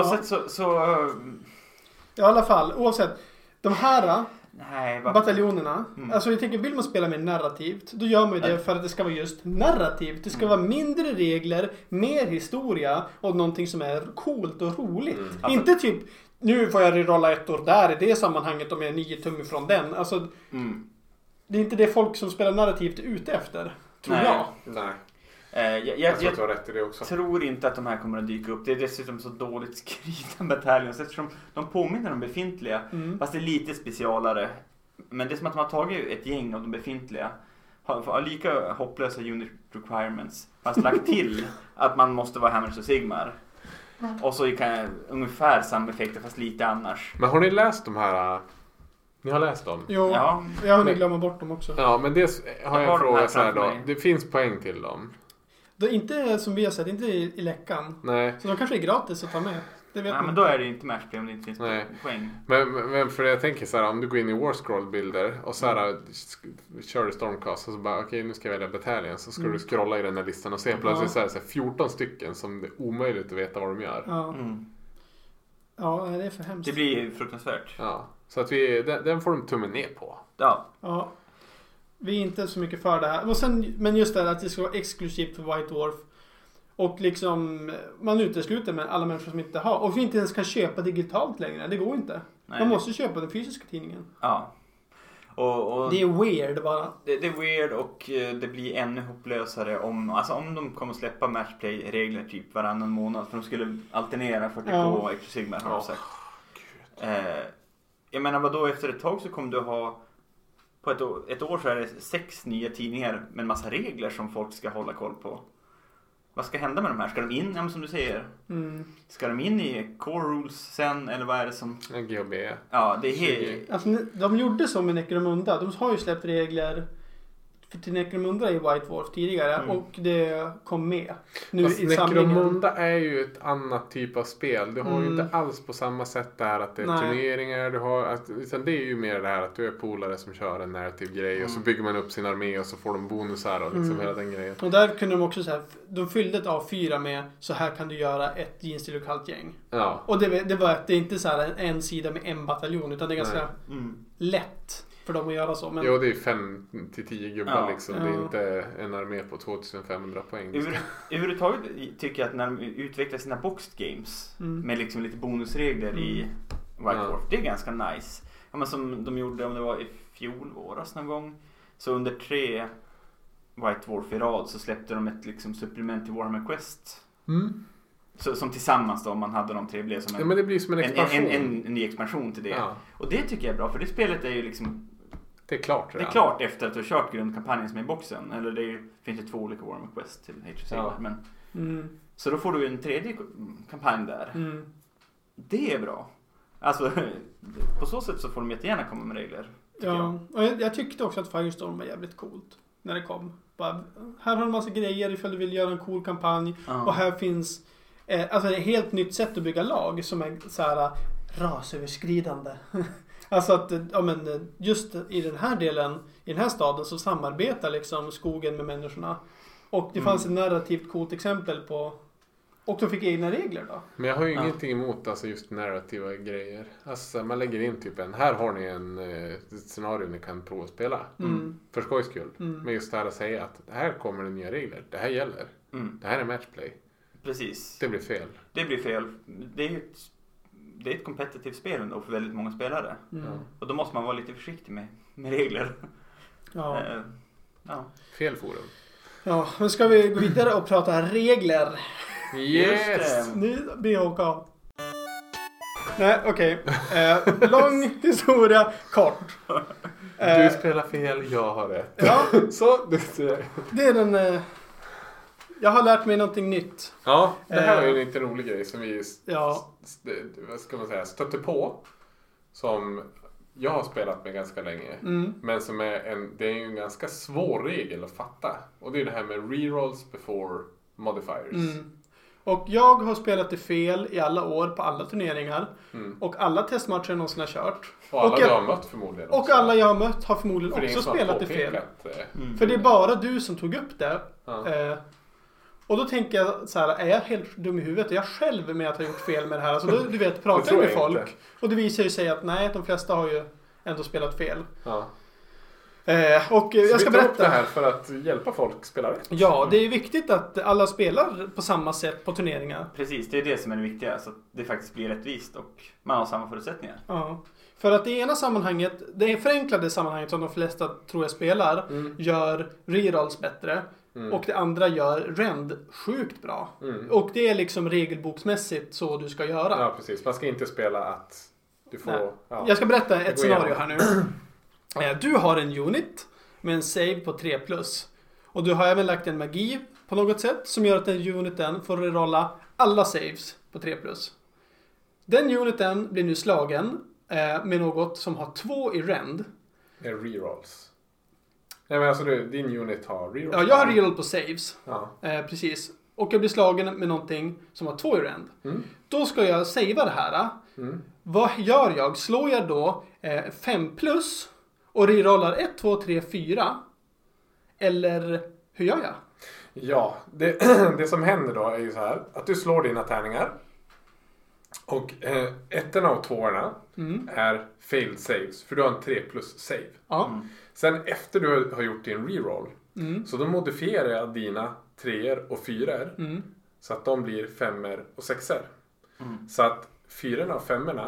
så i alla fall, oavsett de här bataljonerna, alltså jag tänker, vill man spela med narrativt, då gör man ju det för att det ska vara just narrativt. Det ska vara mindre regler, mer historia och någonting som är coolt och roligt. Inte typ, nu får jag rolla ett år där i det sammanhanget om jag är 9 tum ifrån den. Alltså, det är inte det folk som spelar narrativt är ute efter, tror jag. Nej. Jag tror att du har rätt i det också. Tror inte att de här kommer att dyka upp. Det är dessutom så dåligt skrivna bataljoner, eftersom de påminner om befintliga. Fast det är lite specialare. Men det är som att de har tagit ett gäng av de befintliga, har lika hopplösa unit requirements, fast lagt till att man måste vara Hammers och Sigmar. Och så kan ungefär samma effekter fast lite annars. Men har ni läst de här? Ni har läst dem? Jo, jag har hunnit glömma bort dem också. Ja, men det har jag en fråga så här då. Det finns poäng till dem. Det är inte som vi har sett, inte i läckan. Nej. Så de kanske är gratis att ta med. Det vet man. Men då är det inte matchplay om det inte finns poäng. Men för jag tänker så här, om du går in i Warscroll-bilder och så här kör du Stormcast och så bara okej, nu ska jag välja Battalion, så ska du scrolla i den här listan och se plötsligt så här 14 stycken som det är omöjligt att veta vad de gör. Ja, det är för hemskt. Det blir fruktansvärt. Ja, så att den får de tummen ner på. Ja. Vi är inte så mycket för det här. Och sen, men just det att det ska vara exklusivt för White Dwarf. Och liksom man utesluter med alla människor som inte har. Och vi inte ens kan köpa digitalt längre. Det går inte. Nej, man måste köpa den fysiska tidningen. Ja. Och det är weird bara. Det är weird och det blir ännu hopplösare om de kommer att släppa matchplay-regler typ varannan månad. För de skulle alternera 40K och Age of Sigmar har de sagt. Jag menar vadå, efter ett tag så kommer du ha på ett år så är det 6 nya tidningar med en massa regler som folk ska hålla koll på. Vad ska hända med de här? Ska de in, som du säger? Ska de in i Core Rules sen? Eller vad är det som... GHB. Ja, det är helt... Alltså, de gjorde så med Necromunda. De har ju släppt regler till Necromunda i White Wolf tidigare. Och det kom med. Nu Fast i samlingen. Necromunda är ju ett annat typ av spel. Du har ju inte alls på samma sätt där att det är turneringar. Utan det är ju mer det här att du är polare som kör en narrativ grej. Och så bygger man upp sin armé och så får de bonusar och liksom hela den grejen. Och där kunde de också säga, de fyllde ett A4 med så här kan du göra ett Jeans till kallt gäng. Ja. Och det är inte så här en sida med en bataljon, utan det är ganska lätt för dem att göra så. Men... Jo, det är 5-10 gubbar liksom. Det är inte en armé på 2500 poäng. Överhuvudtaget tycker jag att när de utvecklar sina boxed games med liksom lite bonusregler i White Wolf, det är ganska nice. Ja, men som de gjorde, om det var i fjol våras någon gång, så under 3 White Wolf i rad så släppte de ett liksom supplement till Warhammer Quest. Så, som tillsammans då, om man hade de 3 blev som men det blir som en expansion. En ny expansion till det. Ja. Och det tycker jag är bra, för det spelet är ju liksom... Det är klart redan. Det är klart efter att du har kört grundkampanjen som är i boxen. Eller finns det 2 olika Warhammer Quest till HC. Men, så då får du en 3:e kampanj där. Det är bra. Alltså, på så sätt så får de jättegärna komma med regler. Ja, och jag tyckte också att Firestorm var jävligt coolt när det kom. Bara, här har du en massa grejer ifall du vill göra en cool kampanj. Och här finns alltså ett helt nytt sätt att bygga lag som är så här rasöverskridande. Alltså att just i den här delen, i den här staden så samarbetar liksom skogen med människorna. Och det fanns ett narrativt coolt exempel på, och de fick egna regler då. Men jag har ju ingenting emot alltså just narrativa grejer. Alltså man lägger in typ här har ni ett scenario ni kan prova spela. För skojs skull. Men just det här att säga att här kommer det nya regler. Det här gäller. Det här är matchplay. Precis. Det blir fel. Det blir fel. Det är ett kompetitivt spel ändå för väldigt många spelare. Och då måste man vara lite försiktig med regler. Ja. Fel forum. Ja, men ska vi gå vidare och prata regler? Yes! Nu BHK. Nej, okej. Lång historia, kort. Du spelar fel, jag har rätt. Ja. Så, det är den... jag har lärt mig någonting nytt. Ja, det här är ju en lite rolig grej som vi vad ska man säga, stötte på. Som jag har spelat med ganska länge. Men som det är ju en ganska svår regel att fatta. Och det är det här med rerolls before modifiers. Och jag har spelat det fel i alla år på alla turneringar. Och alla testmatcher jag någonsin har kört. Och alla jag har mött förmodligen också. Och alla jag har mött har förmodligen också spelat det fel. För det är bara du som tog upp det. Och då tänker jag så här, är jag helt dum i huvudet? Är jag själv med att ha gjort fel med det här? Alltså då, du vet, pratar jag med folk. Inte. Och det visar ju sig att nej, de flesta har ju ändå spelat fel. Och jag ska berätta det här för att hjälpa folk spela rätt. Ja, det är viktigt att alla spelar på samma sätt på turneringar. Precis, det är det som är det viktiga. Så att det faktiskt blir rättvist och man har samma förutsättningar. Ja. För att det ena sammanhanget, det förenklade sammanhanget som de flesta tror jag spelar, gör rerolls bättre. Och det andra gör rend sjukt bra. Och det är liksom regelboksmässigt så du ska göra. Ja, precis. Man ska inte spela att du får... Ja. Jag ska berätta ett scenario här nu. Du har en unit med en save på 3+. Och du har även lagt en magi på något sätt som gör att den uniten får rerolla alla saves på 3+. Den uniten blir nu slagen med något som har 2 i rend. Det är rerolls. Nej, men alltså din unit har reroll. Ja, jag har reroll på saves. Precis. Och jag blir slagen med någonting som har 2 i rend. Då ska jag savea det här. Vad gör jag? Slår jag då 5+ och rerollar 1, 2, 3, 4? Eller hur gör jag? Ja, det som händer då är ju så här att du slår dina tärningar. Och 1:orna och 2:orna är failed saves. För du har en 3+ save. Sen efter du har gjort din reroll så då modifierar jag dina 3:or och 4:or så att de blir 5:or och 6:or. Så att 4:orna och 5:orna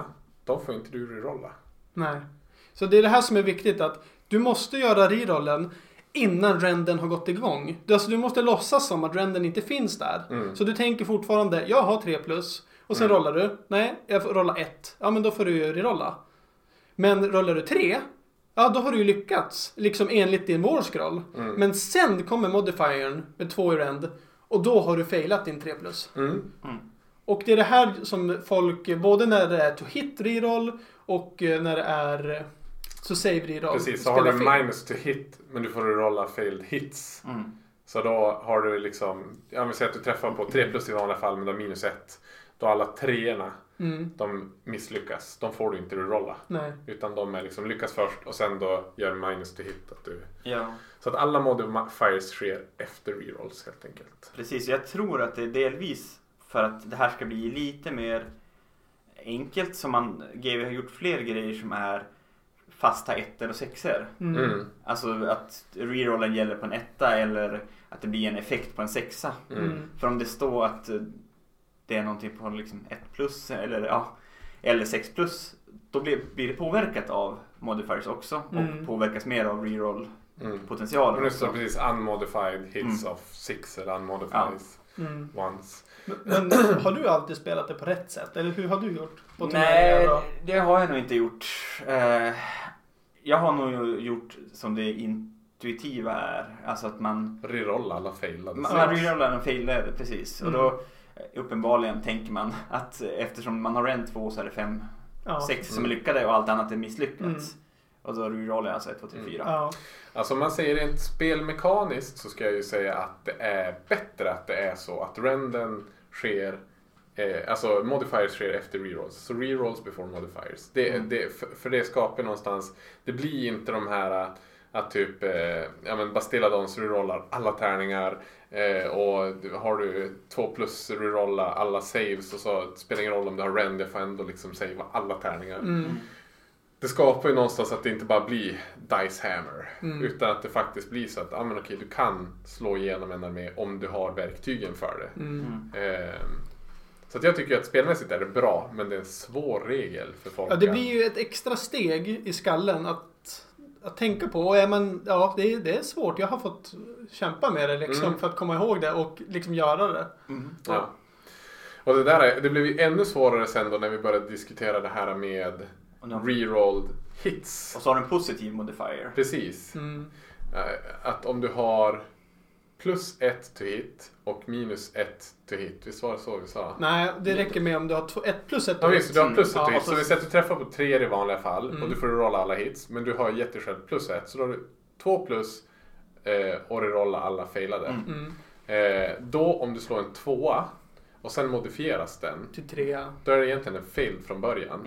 de får inte du rerolla. Nej. Så det är det här som är viktigt, att du måste göra rerollen innan renden har gått igång. Du måste låtsas som att renden inte finns där. Så du tänker fortfarande, jag har 3+. Och sen rollar du. Nej, jag får rolla 1. Ja, men då får du ju rerolla. Men rollar du 3, ja då har du ju lyckats. Liksom enligt din war-scroll. Men sen kommer modifiern med 2 i rend. Och då har du failat din 3+. Och det är det här som folk, både när det är to hit reroll och när det är to save reroll. Precis, så har du minus to hit, men du får rolla failed hits. Så då har du liksom, jag vill säga att du träffar på 3+ i vanliga fall, men då minus 1. Då alla 3:orna, de misslyckas. De får du inte rolla. Nej. Utan de är liksom lyckas först och sen då gör minus to hit. Att du... Ja. Så att alla modifiers sker efter rerolls helt enkelt. Precis, jag tror att det är delvis för att det här ska bli lite mer enkelt, som GW har gjort fler grejer som är fasta 1:or och 6:or. Alltså att rerollen gäller på en 1 eller att det blir en effekt på en 6. För om det står att det är någonting på liksom 1+ eller 6+, då blir det påverkat av modifiers också och påverkas mer av reroll potentialen. Men det står precis unmodified hits of 6 eller unmodified ones. Men har du alltid spelat det på rätt sätt? Eller hur har du gjort? Nej, det har jag nog inte gjort. Jag har nog gjort som det intuitiva är. Alltså att man rerolla alla failade. Man rerollar en failade, precis. Och då uppenbarligen tänker man att eftersom man har rent 2 så är det 5, 6 som är lyckade och allt annat är misslyckats. Och då rerollar jag alltså 1, 2, 3, 4. Ja. Alltså om man säger rent spelmekaniskt så ska jag ju säga att det är bättre att det är så att renden sker, alltså modifiers sker efter rerolls. Så rerolls before modifiers. För det skapar någonstans, det blir inte de här att typ Bastiladons rerollar alla tärningar och har du 2+ rerolla alla saves och så spelar ingen roll om du har rend, jag får ändå liksom savea alla tärningar. Det skapar ju någonstans att det inte bara blir dice hammer utan att det faktiskt blir så att du kan slå igenom en armé om du har verktygen för det. Så att jag tycker att spelmässigt är det bra, men det är en svår regel för folk. Ja, det blir ju ett extra steg i skallen att tänka på. Och det är svårt. Jag har fått kämpa med det liksom, för att komma ihåg det och liksom göra det. Ja. Och det blev ju ännu svårare sen då när vi började diskutera det här med rerolled hits. Och så har du en positiv modifier. Precis. Att om du har +1 to hit och -1 to hit. Visst var det så vi sa? Nej, det räcker med om du har 1 + 1 to hit. Ja visst, du har +1 to hit. Så vi säger att du träffar på 3 i vanliga fall och du får rolla alla hits. Men du har gett dig själv +1. Så då har du 2+ och rolla alla failade. Då om du slår en 2 och sen modifieras den till 3. Då är det egentligen en failed från början.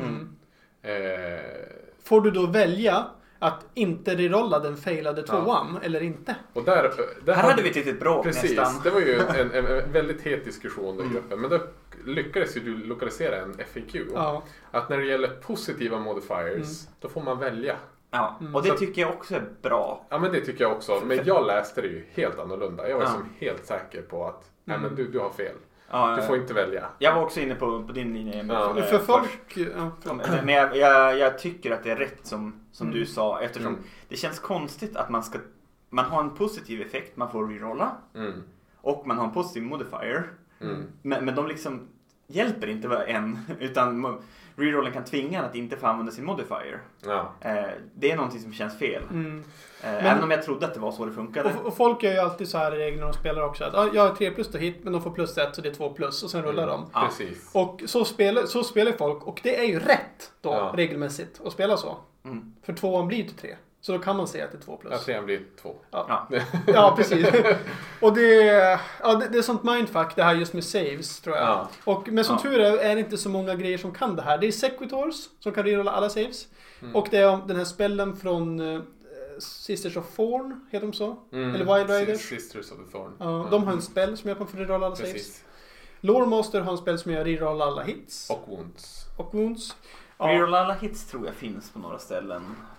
Får du då välja att inte rerolla den failade 2:an eller inte? Och där här hade vi ett litet bråk nästan. Det var ju en väldigt het diskussion i gruppen. Men då lyckades ju du lokalisera en FAQ. Att när det gäller positiva modifiers då får man välja. Ja, och det tycker jag också är bra. Ja, men det tycker jag också. Men jag läste det ju helt annorlunda. Jag var som helt säker på att men du har fel. Du får inte välja. Jag var också inne på din linje. För folk... Men jag tycker att det är rätt som du sa. Eftersom det känns konstigt att man har en positiv effekt. Man får rerolla. Och man har en positiv modifier. Men de liksom hjälper inte en. Utan rerollen kan tvinga en att inte få använda sin modifier. Det är någonting som känns fel. Även om jag trodde att det var så det funkade. Och folk gör ju alltid så här i regler när de spelar också. Att jag har 3+ to hit, men de får +1 så det är 2+ och sen rullar de. Precis. Och så spelar folk. Och det är ju rätt då regelmässigt att spela så. För 2:an blir till 3. Så då kan man säga att det är 2+. Ja, 3:an blir 2. Ja, precis. Och det är sånt mindfuck det här just med saves, tror jag. Men som tur är det inte så många grejer som kan det här. Det är Sequitors som kan rerolla alla saves. Och det är den här spellen från Sisters of Thorn, heter de så? Eller Wild Riders? Sisters of the Thorn. Ja, de har en spell som gör att man får rerolla alla saves. Loremaster har en spell som gör rerolla alla hits. Och wounds. Rerolla alla hits tror jag finns på några ställen.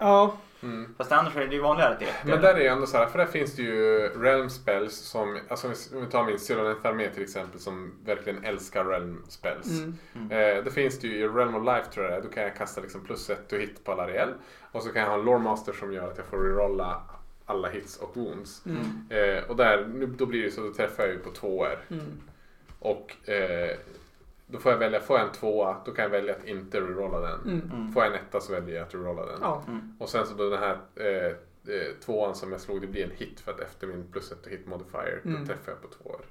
Ja. Fast annars är det ju vanligare att det är ettor. Men där är ju ändå så här, för där finns det ju realm spells som, alltså om vi tar min Sylvaneth-armé till exempel som verkligen älskar realm spells. Det finns det ju i Realm of Life tror jag, då kan jag kasta liksom +1 to hit på alla rejäl. Och så kan jag ha en Lore Master som gör att jag får rerolla alla hits och wounds. Och där, då blir det så, då träffar jag ju på 2:or. Och då får jag välja, får jag en 2, då kan jag välja att inte rerolla den. Får jag en 1 så väljer jag att rerolla den. Och sen så då den här 2 som jag slog, det blir en hit för att efter min +1 hit modifier då träffar jag på 2:or.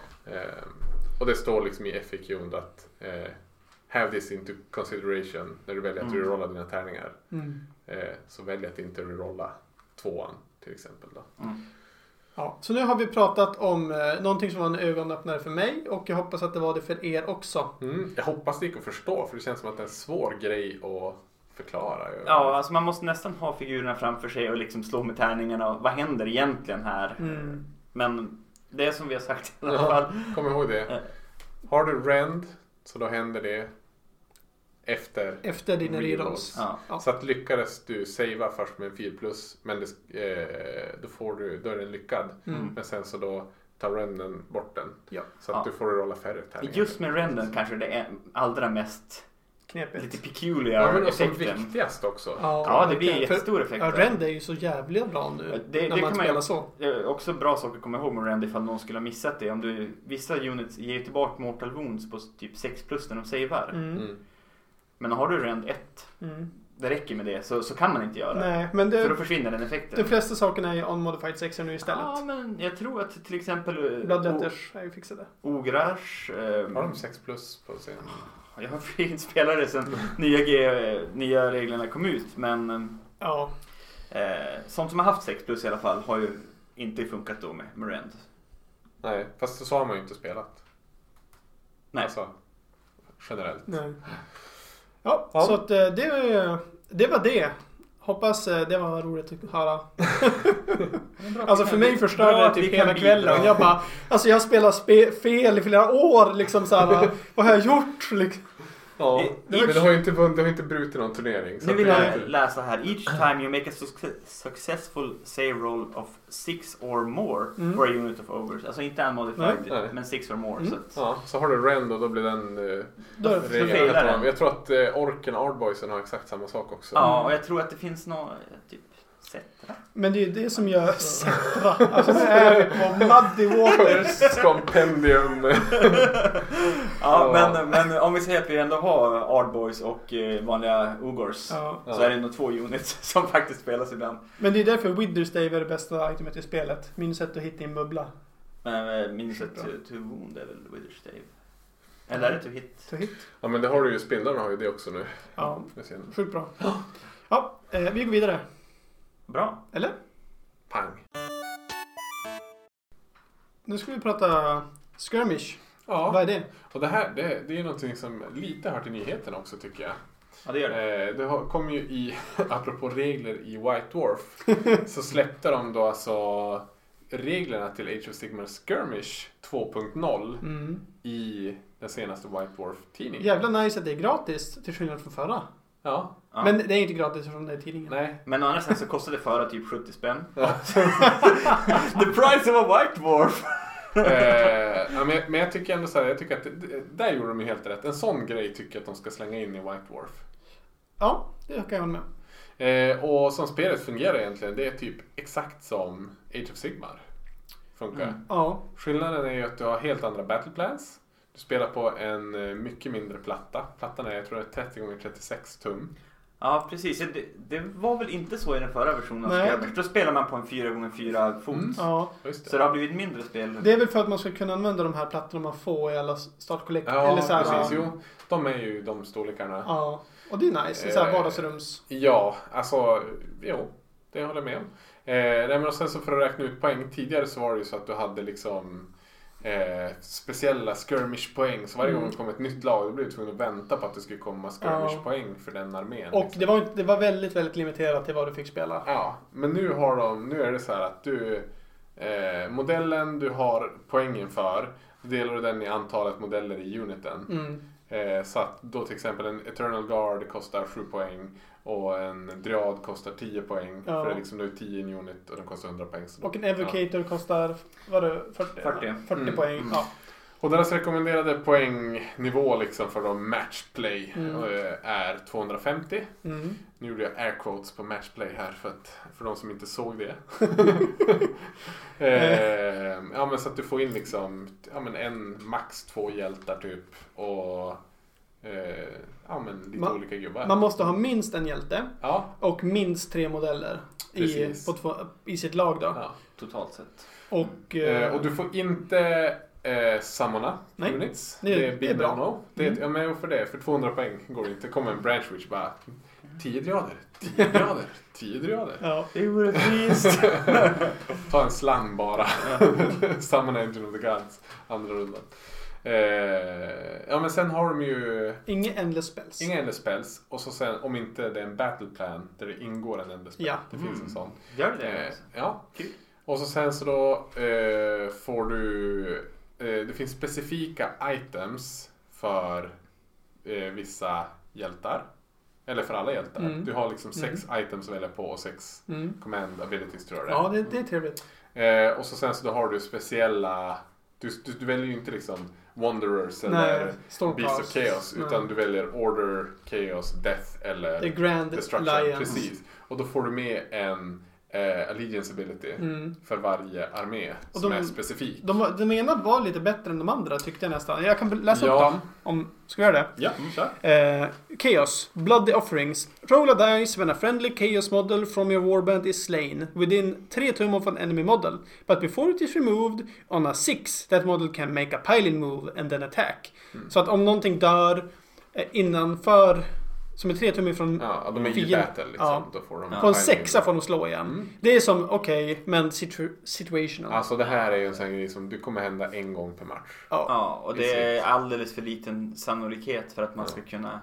Och det står liksom i FAQ att have this into consideration när du väljer att rerolla dina tärningar. Så välj att inte rerolla 2 till exempel då. Ja, så nu har vi pratat om någonting som var en ögonöppnare för mig och jag hoppas att det var det för er också. Jag hoppas det gick att förstå för det känns som att det är en svår grej att förklara. Ja, alltså man måste nästan ha figurerna framför sig och liksom slå med tärningarna och vad händer egentligen här? Men det är som vi har sagt i alla fall. Kom ihåg det. Har du rend så då händer det efter dina rerolls. Så att lyckades du savea först med en 4+, men då är den lyckad. Men sen så då tar renden bort den. Så att du får rolla färre tärningar. Just med renden kanske det är allra mest knepigt. Lite peculiar men effekten. Som viktigast också. Ja, det blir en jättestor effekt. Ja, rend är ju så jävla bra nu. Det när man kan spelar man så. Det är också bra sak att komma ihåg med rend ifall någon skulle ha missat det. Om du, vissa units ger tillbaka mortal wounds på typ 6+ när de savear. Men har du rend 1, det räcker med det, så kan man inte göra. Nej, men för då försvinner den effekten. De flesta sakerna är unmodified 6 nu istället. Ja, men jag tror att till exempel Bloodletters är ju fixade. Ogrärs. Har de 6+ på scenen? Jag har inte spelat det sen nya reglerna kom ut, men sånt som har haft 6+ i alla fall har ju inte funkat då med rend. Nej, fast så har man ju inte spelat. Nej. Alltså, generellt. Nej. Ja, så att det var det. Hoppas det var roligt att höra. Alltså för mig förstörde det typ hela kvällen. Jag bara, alltså jag spelar fel i flera år liksom så här, vad har jag gjort liksom? Ja, men du har ju inte brutit någon turnering. Nu vill jag läsa här. Each time you make a successful save roll of 6 or more for a unit of ogres. Alltså inte unmodified, men 6 or more. Så har du rend och då blir den regeln. Jag tror att orken Ardboysen har exakt samma sak också. Ja, och jag tror att det finns något typ Cetra. Men det är ju det som gör Cetra. Alltså det är på Muddy Waters Compendium. Men om vi säger att vi ändå har Ardboys och vanliga Ogors så är det nog 2 units som faktiskt spelas ibland. Men det är därför Witherstave är det bästa itemet i spelet. Minus ett att hitta i en bubbla. Minus ett to wound är väl Witherstave. Eller är det to hit? Ja, men det har du ju, spindlarna har ju det också nu. Ja, sjukt bra. Ja, vi går vidare. Bra. Eller? Pang. Nu ska vi prata skirmish. Ja. Vad är det? Och det här, det är någonting som lite hör till nyheten också tycker jag. Ja, det gör det. Det kom ju i, apropå regler i White Dwarf, så släppte de då alltså reglerna till Age of Sigmar Skirmish 2.0 i den senaste White Dwarf-tidningen. Jävla nice att det är gratis till skillnad från förra. Ja. Men det är inte gratis från den tidningen. Nej. Men å andra sidan så kostade det förra typ 70 spänn. The price of a White Dwarf. Men jag tycker ändå så här, jag tycker att där gjorde de ju helt rätt. En sån grej tycker jag att de ska slänga in i White Dwarf. Ja, det kan jag hålla med. Och som spelet fungerar egentligen, det är typ exakt som Age of Sigmar funkar. Ja. Skillnaden är ju att du har helt andra battle plans. Du spelar på en mycket mindre platta. Plattan är, jag tror det är 30x36 tum. Ja, precis. Det var väl inte så i den förra versionen av Skirmish. Då spelar man på en 4x4 fot. Ja. Så det har blivit mindre spel. Det är väl för att man ska kunna använda de här plattorna man får i alla startkollekt. Ja, eller så här, precis. Jo, de är ju de storlekarna. Ja, och det är nice. Så här vardagsrums. Ja, alltså, jo, det håller jag med om. Men och sen så för att räkna ut poäng. Tidigare så var det ju så att du hade liksom speciella skirmish-poäng. Så varje gång det kom ett nytt lag, då blev du tvungen att vänta på att det skulle komma skirmish-poäng för den armén. Och liksom. det var väldigt, väldigt limiterat till vad du fick spela. Ja, men nu är det så här att du modellen du har poängen för, delar du den i antalet modeller i uniten. Så att då till exempel en Eternal Guard kostar 7 poäng och en Dryad kostar 10 poäng. För det är liksom 10 in unit och den kostar 100 poäng. Och en Evocator kostar 40 poäng. Ja. Och deras rekommenderade poängnivå liksom för de matchplay är 250. Nu gjorde jag air quotes på matchplay här för de som inte såg det. Ja, men så att du får in liksom max 2 hjältar typ och lite olika gubbar. Man måste ha minst en hjälte och minst 3 modeller i sitt lag då. Ja. Totalt sett. Och du får inte summona units. Det är big no. För 200 poäng går det inte. Kommer en branch witch bara 10 grader. Ja, det är orättvist. Ta en slang bara. Summon Engine of the Gods. Andra rundan. Men sen har de ju Inga endless spells. Och så sen, om inte det är en battle plan där det ingår en endless spell. Det finns en sån. Gör det? Ja. Kul. Och så sen så då får du det finns specifika items för vissa hjältar. Eller för alla hjältar. Du har liksom 6 items att välja på och 6 command abilities tror jag. Ja, det är trevligt. Och så sen så då har du speciella... Du väljer ju inte liksom Wanderers eller Beast of Chaos. Utan du väljer Order, Chaos, Death eller The Grand Destruction. Alliance. Precis. Och då får du med en Allegiance ability för varje armé som är specifik. De ena var lite bättre än de andra tyckte jag nästan. Jag kan läsa upp dem om... Ska vi göra det? Ja, Chaos. Bloody Offerings. Roll a dice when a friendly Chaos model from your warband is slain within 3 tum of an enemy model. But before it is removed on a 6, that model can make a piling move and then attack. Så att om någonting dör innanför... Som är 3 tum ifrån de är i battle liksom. Då får de på en 6 får de slå igen. Det är som men situational. Alltså det här är ju en sån grej som du kommer hända en gång per match. Ja, och det är alldeles för liten sannolikhet för att man ska kunna...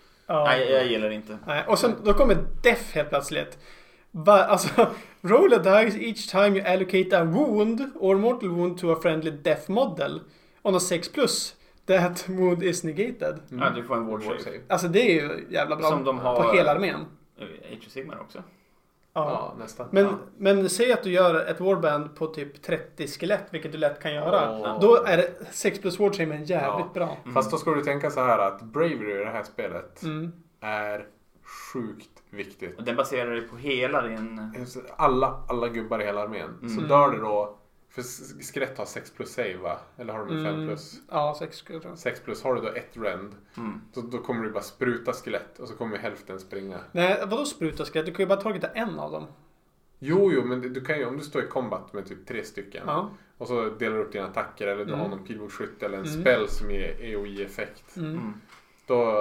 Nej, jag gillar det inte. Nej. Och sen då kommer Death helt plötsligt. Alltså, roll a dice each time you allocate a wound or mortal wound to a friendly Death model on a 6+. That wound is negated. Ja, du får en ward save. Alltså det är ju jävla bra som de har på hela armén. Age of Sigmar också. Ja, nästan. Men säg att du gör ett warband på typ 30 skelett, vilket du lätt kan göra. Då är det 6+ ward save jävligt bra. Fast då ska du tänka så här att bravery i det här spelet är sjukt viktigt. Och den baserar dig på hela din... Alla gubbar i hela armén. Så dör det då... För skelett har 6+ save va? Eller har de 5+? Ja, 6+. 6+. Har du då ett rend. Då kommer du bara spruta skelett. Och så kommer hälften springa. Nej, vadå spruta skelett? Du kan ju bara targeta en av dem. Jo, men du kan ju, om du står i combat med typ 3 stycken. Och så delar du upp dina attacker. Eller du har någon pilbågsskytt eller en spell som ger AOE-effekt. Då...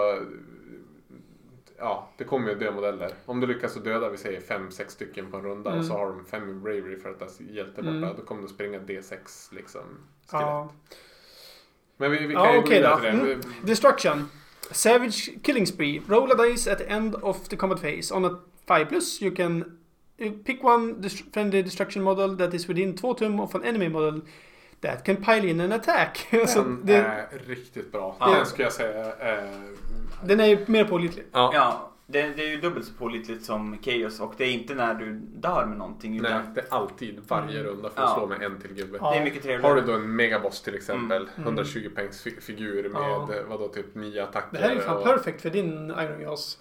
Ja, det kommer ju döda modeller. Om du lyckas att döda, vi säger 5-6 stycken på en runda och så har de 5 i bravery för att hjälta borta, då kommer du springa D6 liksom skelett. Men vi kan ju gå vidare till det. Destruction. Savage killing spree. Roll a dice at the end of the combat phase. On a 5+, you can pick one friendly destruction model that is within 2 tum of an enemy model that can pile in an attack. Den är riktigt bra. Den skulle jag säga den är ju mer pålitlig. Ja, det är ju dubbelt så pålitligt som Chaos. Och det är inte när du dör med någonting. Utan... Nej, det är alltid varje runda för att slå med en till gubbe. Det är mycket trevligt. Har du då en megaboss till exempel, 120 poängs figur med vadå, typ 9 attacker. Det här är ju fan perfekt för din Iron Jaws.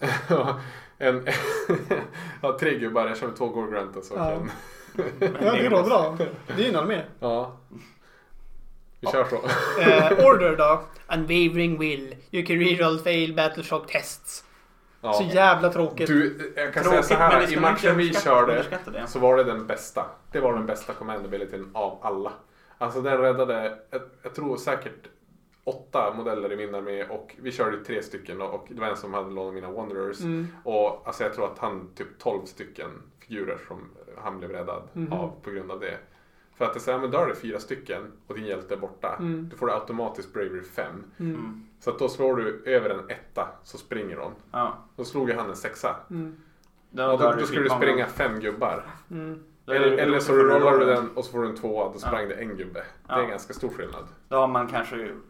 3 gubbar, jag kör med 2 Gorgrantas och en... Ja, det går bra. Det är ju en armé. Ja. Vi kör så. Order då. Unwavering will. You can reroll fail battleshock tests. Så jävla tråkigt. Jag kan säga så här, i matchen vi körde så var det den bästa. Det var den bästa command abilityn av alla. Alltså den räddade, jag tror säkert 8 modeller i min armé och vi körde 3 stycken och det var en som hade lånat mina Wanderers. Och alltså jag tror att han typ 12 stycken figurer som han blev räddad av på grund av det. För att det säger, men då är det 4 stycken och din hjälte är borta. Då får du automatiskt bravery 5. Så att då slår du över en 1 så springer de. Då slog han en 6. Då skulle du springa 5 gubbar. Eller så rollar du den och så får du en 2. Då sprang det en gubbe. Det är en ganska stor skillnad. Då har man kanske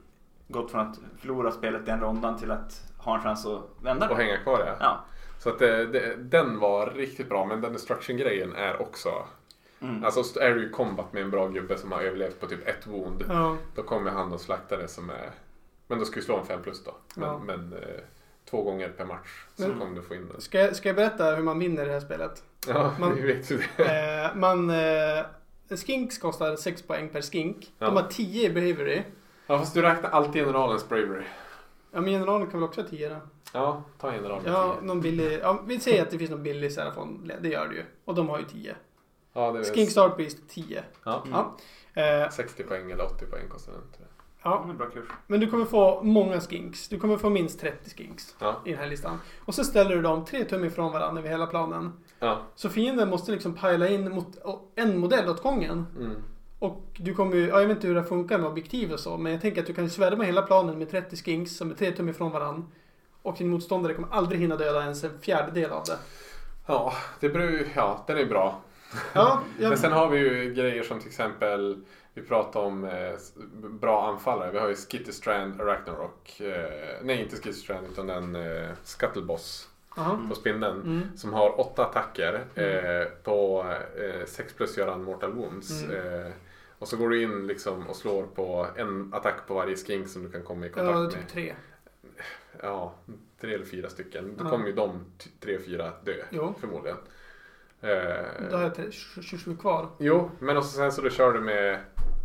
gått från att förlora spelet i en rondan till att ha en chans att vända det. Och hänga kvar Ja. Så att den var riktigt bra, men den destruction-grejen är också... Alltså är du i combat med en bra gubbe som har överlevt på typ 1 wound, då kommer han och slakta det som är... Men då ska vi slå en 5+ då. Men 2 gånger per match så kommer du få in den. Ska jag berätta hur man vinner det här spelet? Ja, vi vet ju det. Skinks kostar 6 poäng per skink. De har 10 i bravery. Ja, fast du räknar alltid generalens bravery. Ja, men generalen kan väl också ha 10 då? Ja, ta generalen 10. Ja, någon billig... Ja, vi säger att det finns någon billig Serafon. Det gör det ju. Och de har ju 10. Ja, det är Skink Start Beast 10. Ja. 60 poäng eller 80 poäng kostar den. Ja, bra kurs. Men du kommer få många skinks. Du kommer få minst 30 skinks i den här listan. Och så ställer du dem 3 tum ifrån varandra över hela planen. Ja. Så fienden måste liksom pila in mot en modell åt gången. Och du kommer ju, jag vet inte hur det funkar med objektiv och så, men jag tänker att du kan svärma hela planen med 30 skinks som är 3 tum ifrån varandra. Och din motståndare kommer aldrig hinna döda ens en fjärdedel av det. Ja, den är bra. Ja, men sen har vi ju grejer som till exempel, vi pratar om bra anfallare. Vi har ju Skitterstrand, Ragnarok. Nej, inte Skitterstrand utan den Scuttleboss på spindeln. Som har 8 attacker. På 6+ gör han mortal wounds. Och så går du in liksom och slår på en attack på varje skink som du kan komma i kontakt med. Ja, typ 3. Ja, 3 eller 4 stycken. Då kommer ju de 3-4 dö förmodligen. Då har jag 27 kvar. Jo, men och sen så då kör du med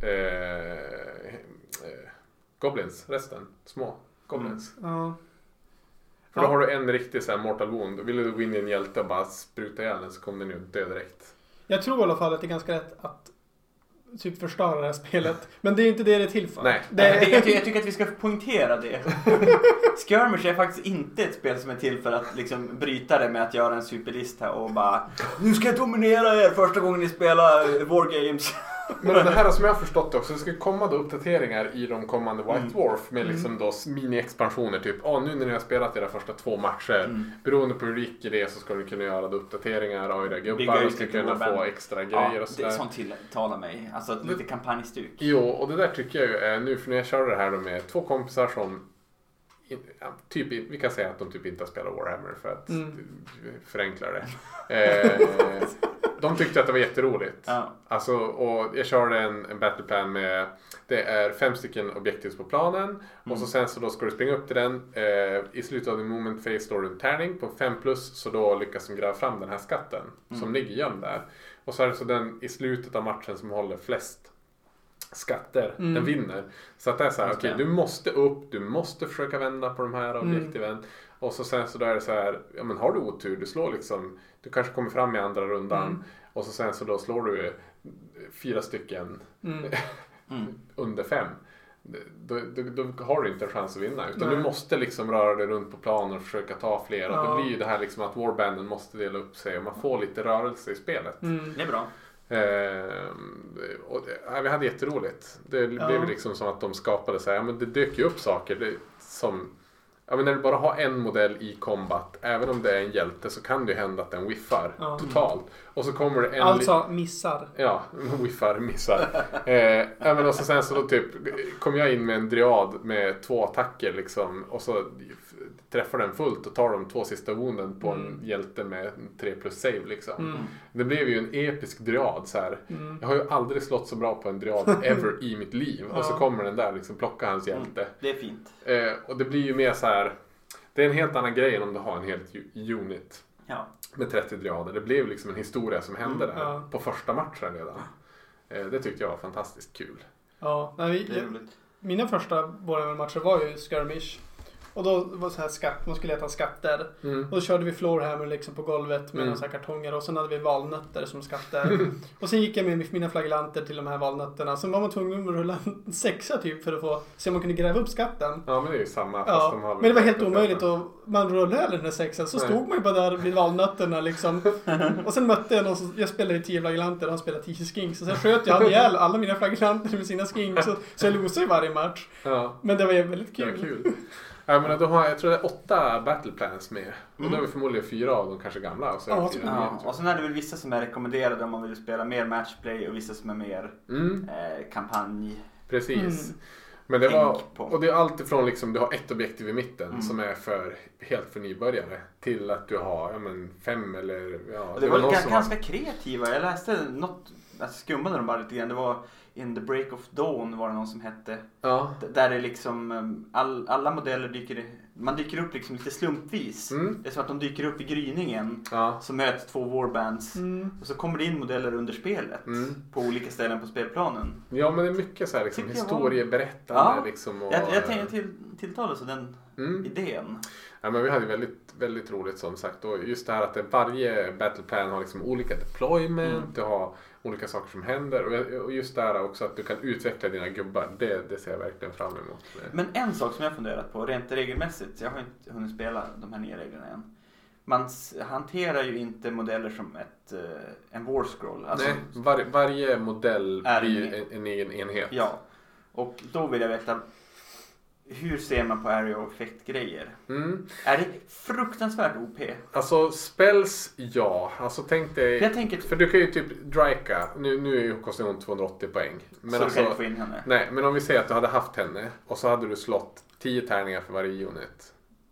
goblins, resten. Små goblins. För då har du en riktig så här mortal wound. Vill du gå in i en hjälte och bara spruta ihjäl den så kommer den ju dö direkt. Jag tror i alla fall att det är ganska rätt att typ förstöra det här spelet. Men det är inte det är till för. Nej. Jag tycker att vi ska poängtera det. Skirmish är faktiskt inte ett spel som är till för att liksom bryta det med att göra en superlista och bara nu ska jag dominera er första gången ni spelar Wargames. Men det här som jag har förstått också, det ska komma då uppdateringar i de kommande White Dwarf med liksom då mini-expansioner typ, nu när ni har spelat era första 2 matcher, beroende på hur det gick i det så ska ni kunna göra då uppdateringar av era gubbar och ska kunna få extra grejer och sådär. Det är sånt tilltalar mig, alltså lite kampanjstuk. Jo, och det där tycker jag ju är nu, för när jag körde det här då med 2 kompisar som typ, vi kan säga att de typ inte har spelat Warhammer för att förenkla det. De tyckte att det var jätteroligt. Ja. Alltså, och jag körde en battleplan med, det är 5 stycken objektivs på planen och så sen så då ska du springa upp till den. I slutet av din moment phase står du en tärning på 5+, så då lyckas de gräva fram den här skatten som ligger gömd där. Och så är det så den i slutet av matchen som håller flest skatter, den vinner. Så att det är så här, okej, du måste upp, du måste försöka vända på de här objektiven. Och så sen så då är det så här, ja men har du otur, du slår liksom, du kanske kommer fram i andra rundan och så sen så då slår du 4 stycken under 5. Då har du inte en chans att vinna, utan du måste liksom röra dig runt på planen och försöka ta fler. Och det blir ju det här liksom att warbanden måste dela upp sig och man får lite rörelse i spelet. Det är bra. Vi hade jätteroligt. Det blev liksom som att de skapade så här, men det dök ju upp saker som, ja, men när du bara har en modell i combat, även om det är en hjälte, så kan det ju hända att den whiffar totalt. Och så kommer det alltså missar. Ja, missar. Men och så sen så då typ kom jag in med en driad med 2 attacker liksom, och så träffar den fullt och tar de 2 sista wounden på en hjälte med 3+ save liksom. Det blev ju en episk driad så här. Jag har ju aldrig slått så bra på en driad ever i mitt liv. Och så kommer den där liksom plocka hans hjälte. Det är fint. Och det blir ju mer så här, det är en helt annan grej än om du har en helt unit. Ja. Med 30 driader. Det blev liksom en historia som hände där på första matchen redan. Det tyckte jag var fantastiskt kul. Ja, mina första Warhammer-matcher var ju Skirmish. Och då var det så här skatt, man skulle leta skatter. Och då körde vi floorhammer liksom på golvet med några så här kartonger. Och sen hade vi valnötter som skatter. Och sen gick jag med mina flagellanter till de här valnötterna. Sen var man tvungen att rulla en 6 typ för att få se om man kunde gräva upp skatten. Ja, men det är ju samma. Fast men det var helt omöjligt och man rullade över den här 6. Så stod man ju bara där vid valnötterna liksom. Och sen mötte jag någon som, jag spelade 10 flagellanter och han spelade 10 skinks. Och sen sköt jag ihjäl alla mina flagellanter med sina skinks. Så jag losade i varje match. Ja. Men det var väldigt kul. Ja, kul. Ja, men då har jag tror det är 8 battleplans med. Och då är vi förmodligen 4 av dem kanske gamla. Och, så och sen är det väl vissa som är rekommenderade om man vill spela mer matchplay och vissa som är mer kampanj. Precis. Men det var, och det är allt ifrån liksom, du har ett objektiv i mitten som är helt för nybörjare till att du har 5 eller... Ja, det var ganska kreativa. Jag läste något, skummade de bara lite grann. Det var In the Break of Dawn var det någon som hette. Ja. Där är liksom alla modeller man dyker upp liksom lite slumpvis. Det är som att de dyker upp i gryningen. Ja. Så möts 2 warbands. Och så kommer det in modeller under spelet. På olika ställen på spelplanen. Ja, men det är mycket så här liksom, historieberättande. Ja. Liksom, och, jag tänker tilltalas av den idén. Ja, men vi hade väldigt, väldigt roligt som sagt. Och just det här att varje battleplan har liksom olika deployment. Du har olika saker som händer. Och just det här också att du kan utveckla dina gubbar. Det ser jag verkligen fram emot. Men en sak som jag funderat på rent regelmässigt. Jag har inte hunnit spela de här nya reglerna än. Man hanterar ju inte modeller som en war scroll. Alltså, nej, varje modell blir en egen enhet. Ja, och då vill jag veta... Hur ser man på area of effect-grejer? Är det fruktansvärt OP? Alltså spells, ja. Alltså tänk dig... För du kan ju typ drika. Nu kostar hon 280 poäng. Men så alltså, du kan inte få in henne? Nej, men om vi säger att du hade haft henne. Och så hade du slått 10 tärningar för varje unit.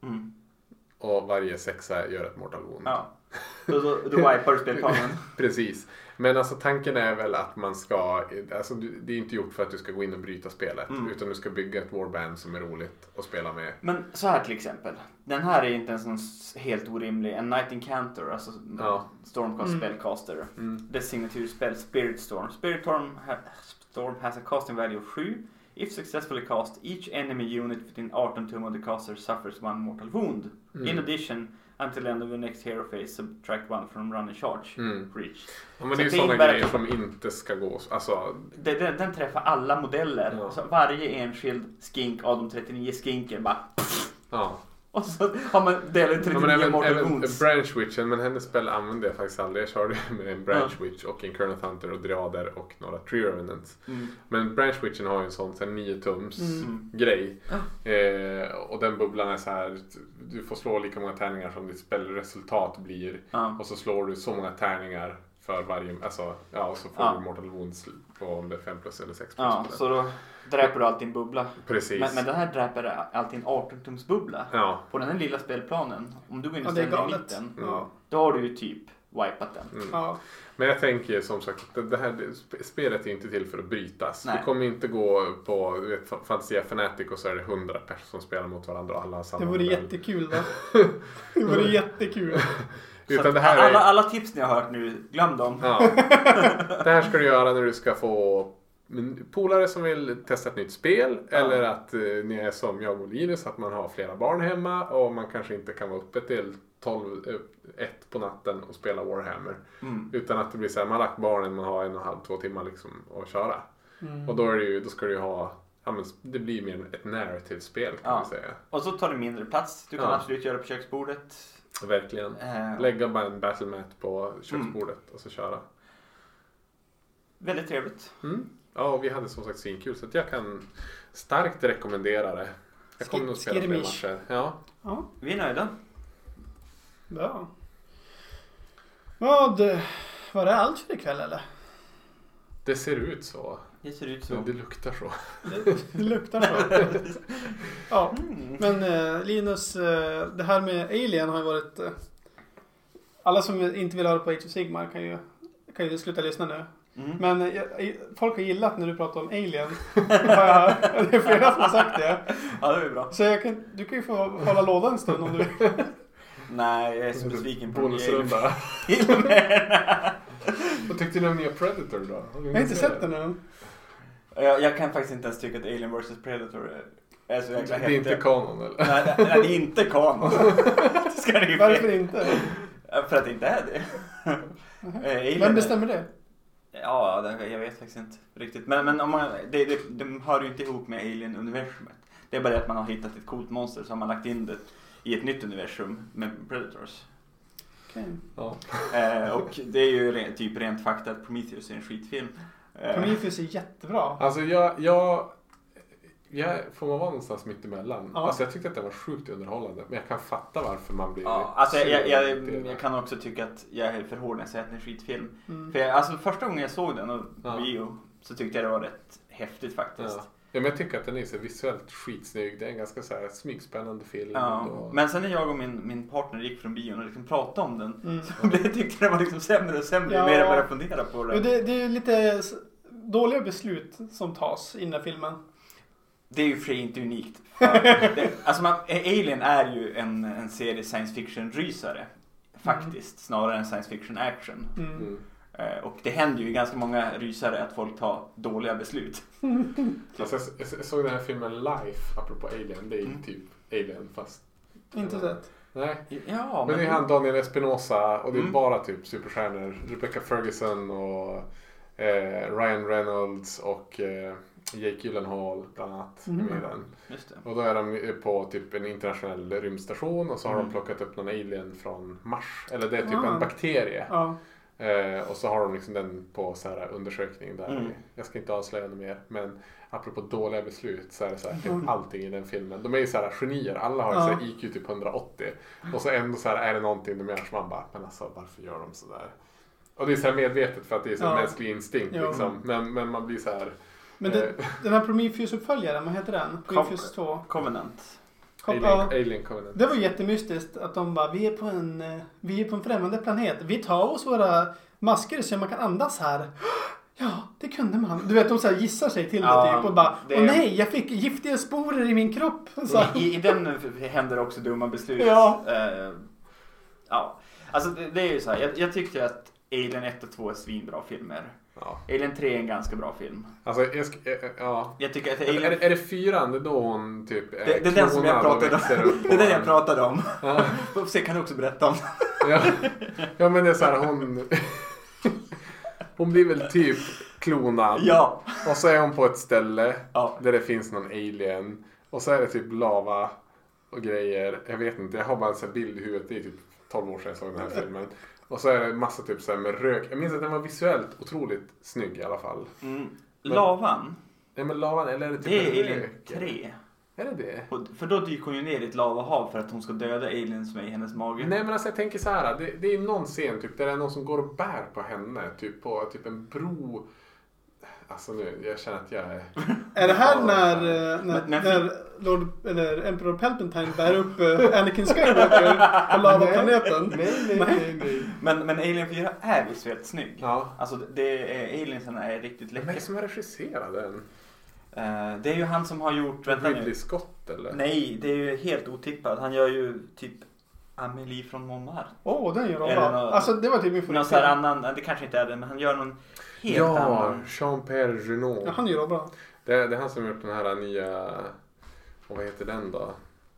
Och varje 6 gör ett mortal wound. Ja. Då wipar du spelplanen. Precis. Men alltså tanken är väl att man ska, alltså det är inte gjort för att du ska gå in och bryta spelet. Utan du ska bygga ett warband som är roligt att spela med. Men så här till exempel. Den här är inte en sån helt orimlig. En Knight Incantor, alltså Stormcast spellcaster. Dess signaturspel Spirit Storm. Spirit Storm has a casting value of 7. If successfully cast, each enemy unit within 18 tum of the caster suffers 1 mortal wound. In addition, until the end of the next hero phase, subtract 1 from run and charge reach. Ja, men det är sådana grejer som inte ska gå. Alltså... Den träffar alla modeller. Ja. Alltså, varje enskild skink av de 39 skinken bara... Ja. Och så har man delat 39 mortal wounds. Branch Witchen, men hennes spel använde jag faktiskt aldrig. Jag körde med en Branch Witch och en Colonel Hunter och Driader och några Tree Revenants. Men Branch Witchen har ju en sån 9 tums grej. Och den bubblan är så här: du får slå lika många tärningar som ditt spelresultat blir. Och så slår du så många tärningar för varje, alltså, och så får du mortal wounds på om det är 5 plus eller 6 plus. Ja, så då dräper du alltid en bubbla. Precis. Men den här dräper alltid en 18-tums bubbla. Ja. På den här lilla spelplanen. Om du går in och ställer i mitten, då har du ju typ wipat den. Ja. Men jag tänker som sagt att det här spelet är inte till för att brytas. Nej. Du kommer inte gå på Fantasia Fanatic och så är det 100 personer som spelar mot varandra och alla har samma. Det vore jättekul va? Det vore jättekul. Utan det här alla tips ni har hört nu, glöm dem. Ja. Det här ska du göra när du ska få polare som vill testa ett nytt spel. Eller att ni är som jag och Linus, att man har flera barn hemma och man kanske inte kan vara uppe till 1 på natten och spela Warhammer. Utan att det blir så här, man har lagt barnen, man har 1,5-2 timmar liksom att köra. Och då ska du ju ha, det blir mer ett narrative-spel kan man säga. Och så tar det mindre plats. Du kan absolut göra på köksbordet. Verkligen. Lägga bara en battlemat på köksbordet och så köra. Väldigt trevligt. Ja, och vi hade som sagt svinkul så att jag kan starkt rekommendera det. Jag kommer nog spela fler matcher. Ja. Vi är nöjda. Ja. Var det allt för ikväll eller? Det ser ut så. Det luktar så. Det luktar så. Ja, men Linus, det här med Alien har ju varit... alla som inte vill höra på Age of Sigmar kan ju sluta lyssna nu. Men folk har gillat när du pratar om Alien. Det är flera som har sagt det. Ja, det är bra. Så du kan ju få hålla lådan en stund om du vill. Nej, jag är så besviken på bonusrunda. Vad tyckte du om nya Predator då? Jag har inte sett den än. Jag kan faktiskt inte ens tycka att Alien vs Predator är så jäkla häftigt. Det är inte kanon eller? Nej, det är inte kanon. Varför inte? För att det inte är det. Vem bestämmer det? Ja, jag vet faktiskt inte riktigt. Men om de hör ju inte ihop med Alien-universumet. Det är bara att man har hittat ett coolt monster så har man lagt in det i ett nytt universum med Predators. Okay. Ja. Och det är ju typ rent fakta att Prometheus är en skitfilm. Prometheus är jättebra. Alltså jag får man vara någonstans mitt emellan. Ja. Alltså jag tyckte att det var sjukt underhållande. Men jag kan fatta varför man blir... Ja, alltså jag kan också tycka att jag är för hård när jag säger att det är en skitfilm. För alltså första gången jag såg den och bio så tyckte jag det var rätt häftigt faktiskt. Ja, men jag tycker att den är så visuellt skitsnygg. Det är en ganska så här smygspännande film. Ja. Men sen när jag och min partner gick från bion och liksom pratade om den så tyckte den var liksom sämre och sämre ju mer jag började fundera på den. Det är lite dåliga beslut som tas i den här filmen. Det är ju för inte unikt. Alltså Alien är ju en serie science fiction-rysare faktiskt, snarare än science fiction action. Och det händer ju i ganska många rysare att folk tar dåliga beslut. Alltså, jag såg den här filmen Life, apropå Alien. Det är ju typ Alien fast... Inte sett. Nej, ja, men det är han Daniel Espinosa och det är bara typ superstjärnor. Rebecca Ferguson och Ryan Reynolds och Jake Gyllenhaal bland annat med den. Just det. Och då är de på typ en internationell rymdstation och så har de plockat upp någon alien från Mars. Eller det är typ en bakterie. Och så har de liksom den på så här undersökning där. Jag ska inte avslöja något mer, men apropå dåliga beslut så är det så här typ allting i den filmen. De är ju så här genier, alla har ju så här IQ typ 180 och så ändå så här är det någonting de gör som man bara, men alltså varför gör de så där? Och det är så här medvetet för att det är så en mänsklig instinkt liksom. Men man blir så här. Men den här Prometheus-uppföljaren, vad heter den? Prometheus 2? Covenant. Alien Covenant. Det var jättemystiskt att de bara, vi är på en främmande planet. Vi tar oss våra masker så man kan andas här. Ja, det kunde man. Du vet, de så här gissar sig till det typ och bara, nej, jag fick giftiga sporer i min kropp. Så. I den händer också dumma beslut. Ja. Alltså det är ju så här, jag tyckte att Alien 1 och 2 är svinbra filmer. Ja. Alien 3 är en ganska bra film. Alltså, jag tycker att Alien... Är det 4 då hon typ det är den som jag pratade om. Det är den jag pratade om. Ja. Så kan du också berätta om. Ja, men det är så här, hon blir väl typ klonad. Ja. Och så är hon på ett ställe där det finns någon alien. Och så är det typ lava och grejer. Jag vet inte, jag har bara en sån bild i huvudet. Det är typ 12 år sedan jag såg den här filmen. Och så är det massa typ så här med rök. Jag minns att den var visuellt otroligt snygg i alla fall. Lavan? Nej, men lavan, eller är det typ det är Alien 3. Är det? För då dyker hon ju ner i ett lavahav för att hon ska döda alien som är i hennes mage. Nej, men alltså jag tänker så här. Det är någon scen typ där det är någon som går och bär på henne. Typ på typ en bro. Alltså nu, jag känner att jag är... Är det här när Lord, eller Emperor Palpatine bär upp Anakin Skywalker på lavaplaneten? Nej. Men Alien 4 är visuellt snygg. Ja. Alltså aliensarna är riktigt läckra. Vem är det som har regisserat den? Det är ju han som har gjort... Ridley Scott eller? Nej, det är ju helt otippat. Han gör ju typ Amélie från Montmartre. Den gör de bra. Alltså det var typ min någon sån här annan, det kanske inte är det, men han gör någon helt annan. Jean-Pierre Jeunet. Ja, han gör bra. Det är han som har gjort den här nya... Och vad heter den då?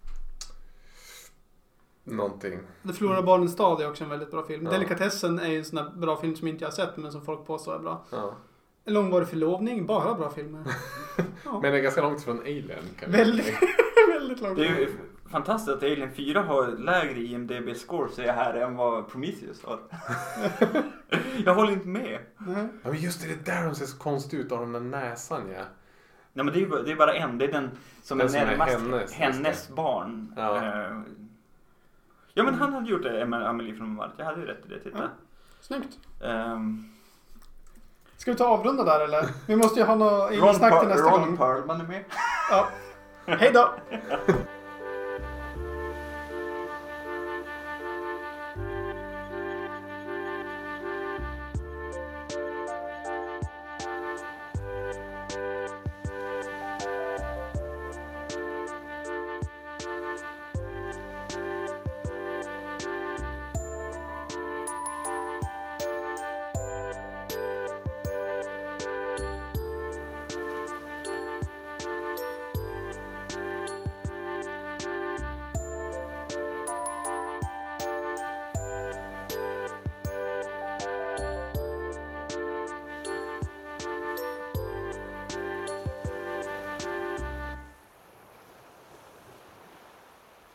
Någonting. Det förlorar barnens stad är också en väldigt bra film. Delikatessen är en sån här bra film som inte jag har sett men som folk påstår är bra. En långvarig förlovning, bara bra filmer. Men det är ganska långt från Alien. Väldigt långt. Det är ju fantastiskt att Alien 4 har lägre IMDb-score så här än vad Prometheus har. Jag håller inte med. Ja, men just det där de ser så konstigt ut av den där näsan, ja. Nej, men det är bara en. Det är den som är närmast hennes barn. Ja, men han hade gjort det med Amélie från Montmartre. Jag hade ju rätt i det, titta. Ja. Snyggt. Ska vi ta avrunda där eller? Vi måste ju ha något snack till nästa gång. Ron Perlman är med. Ja. Hej då!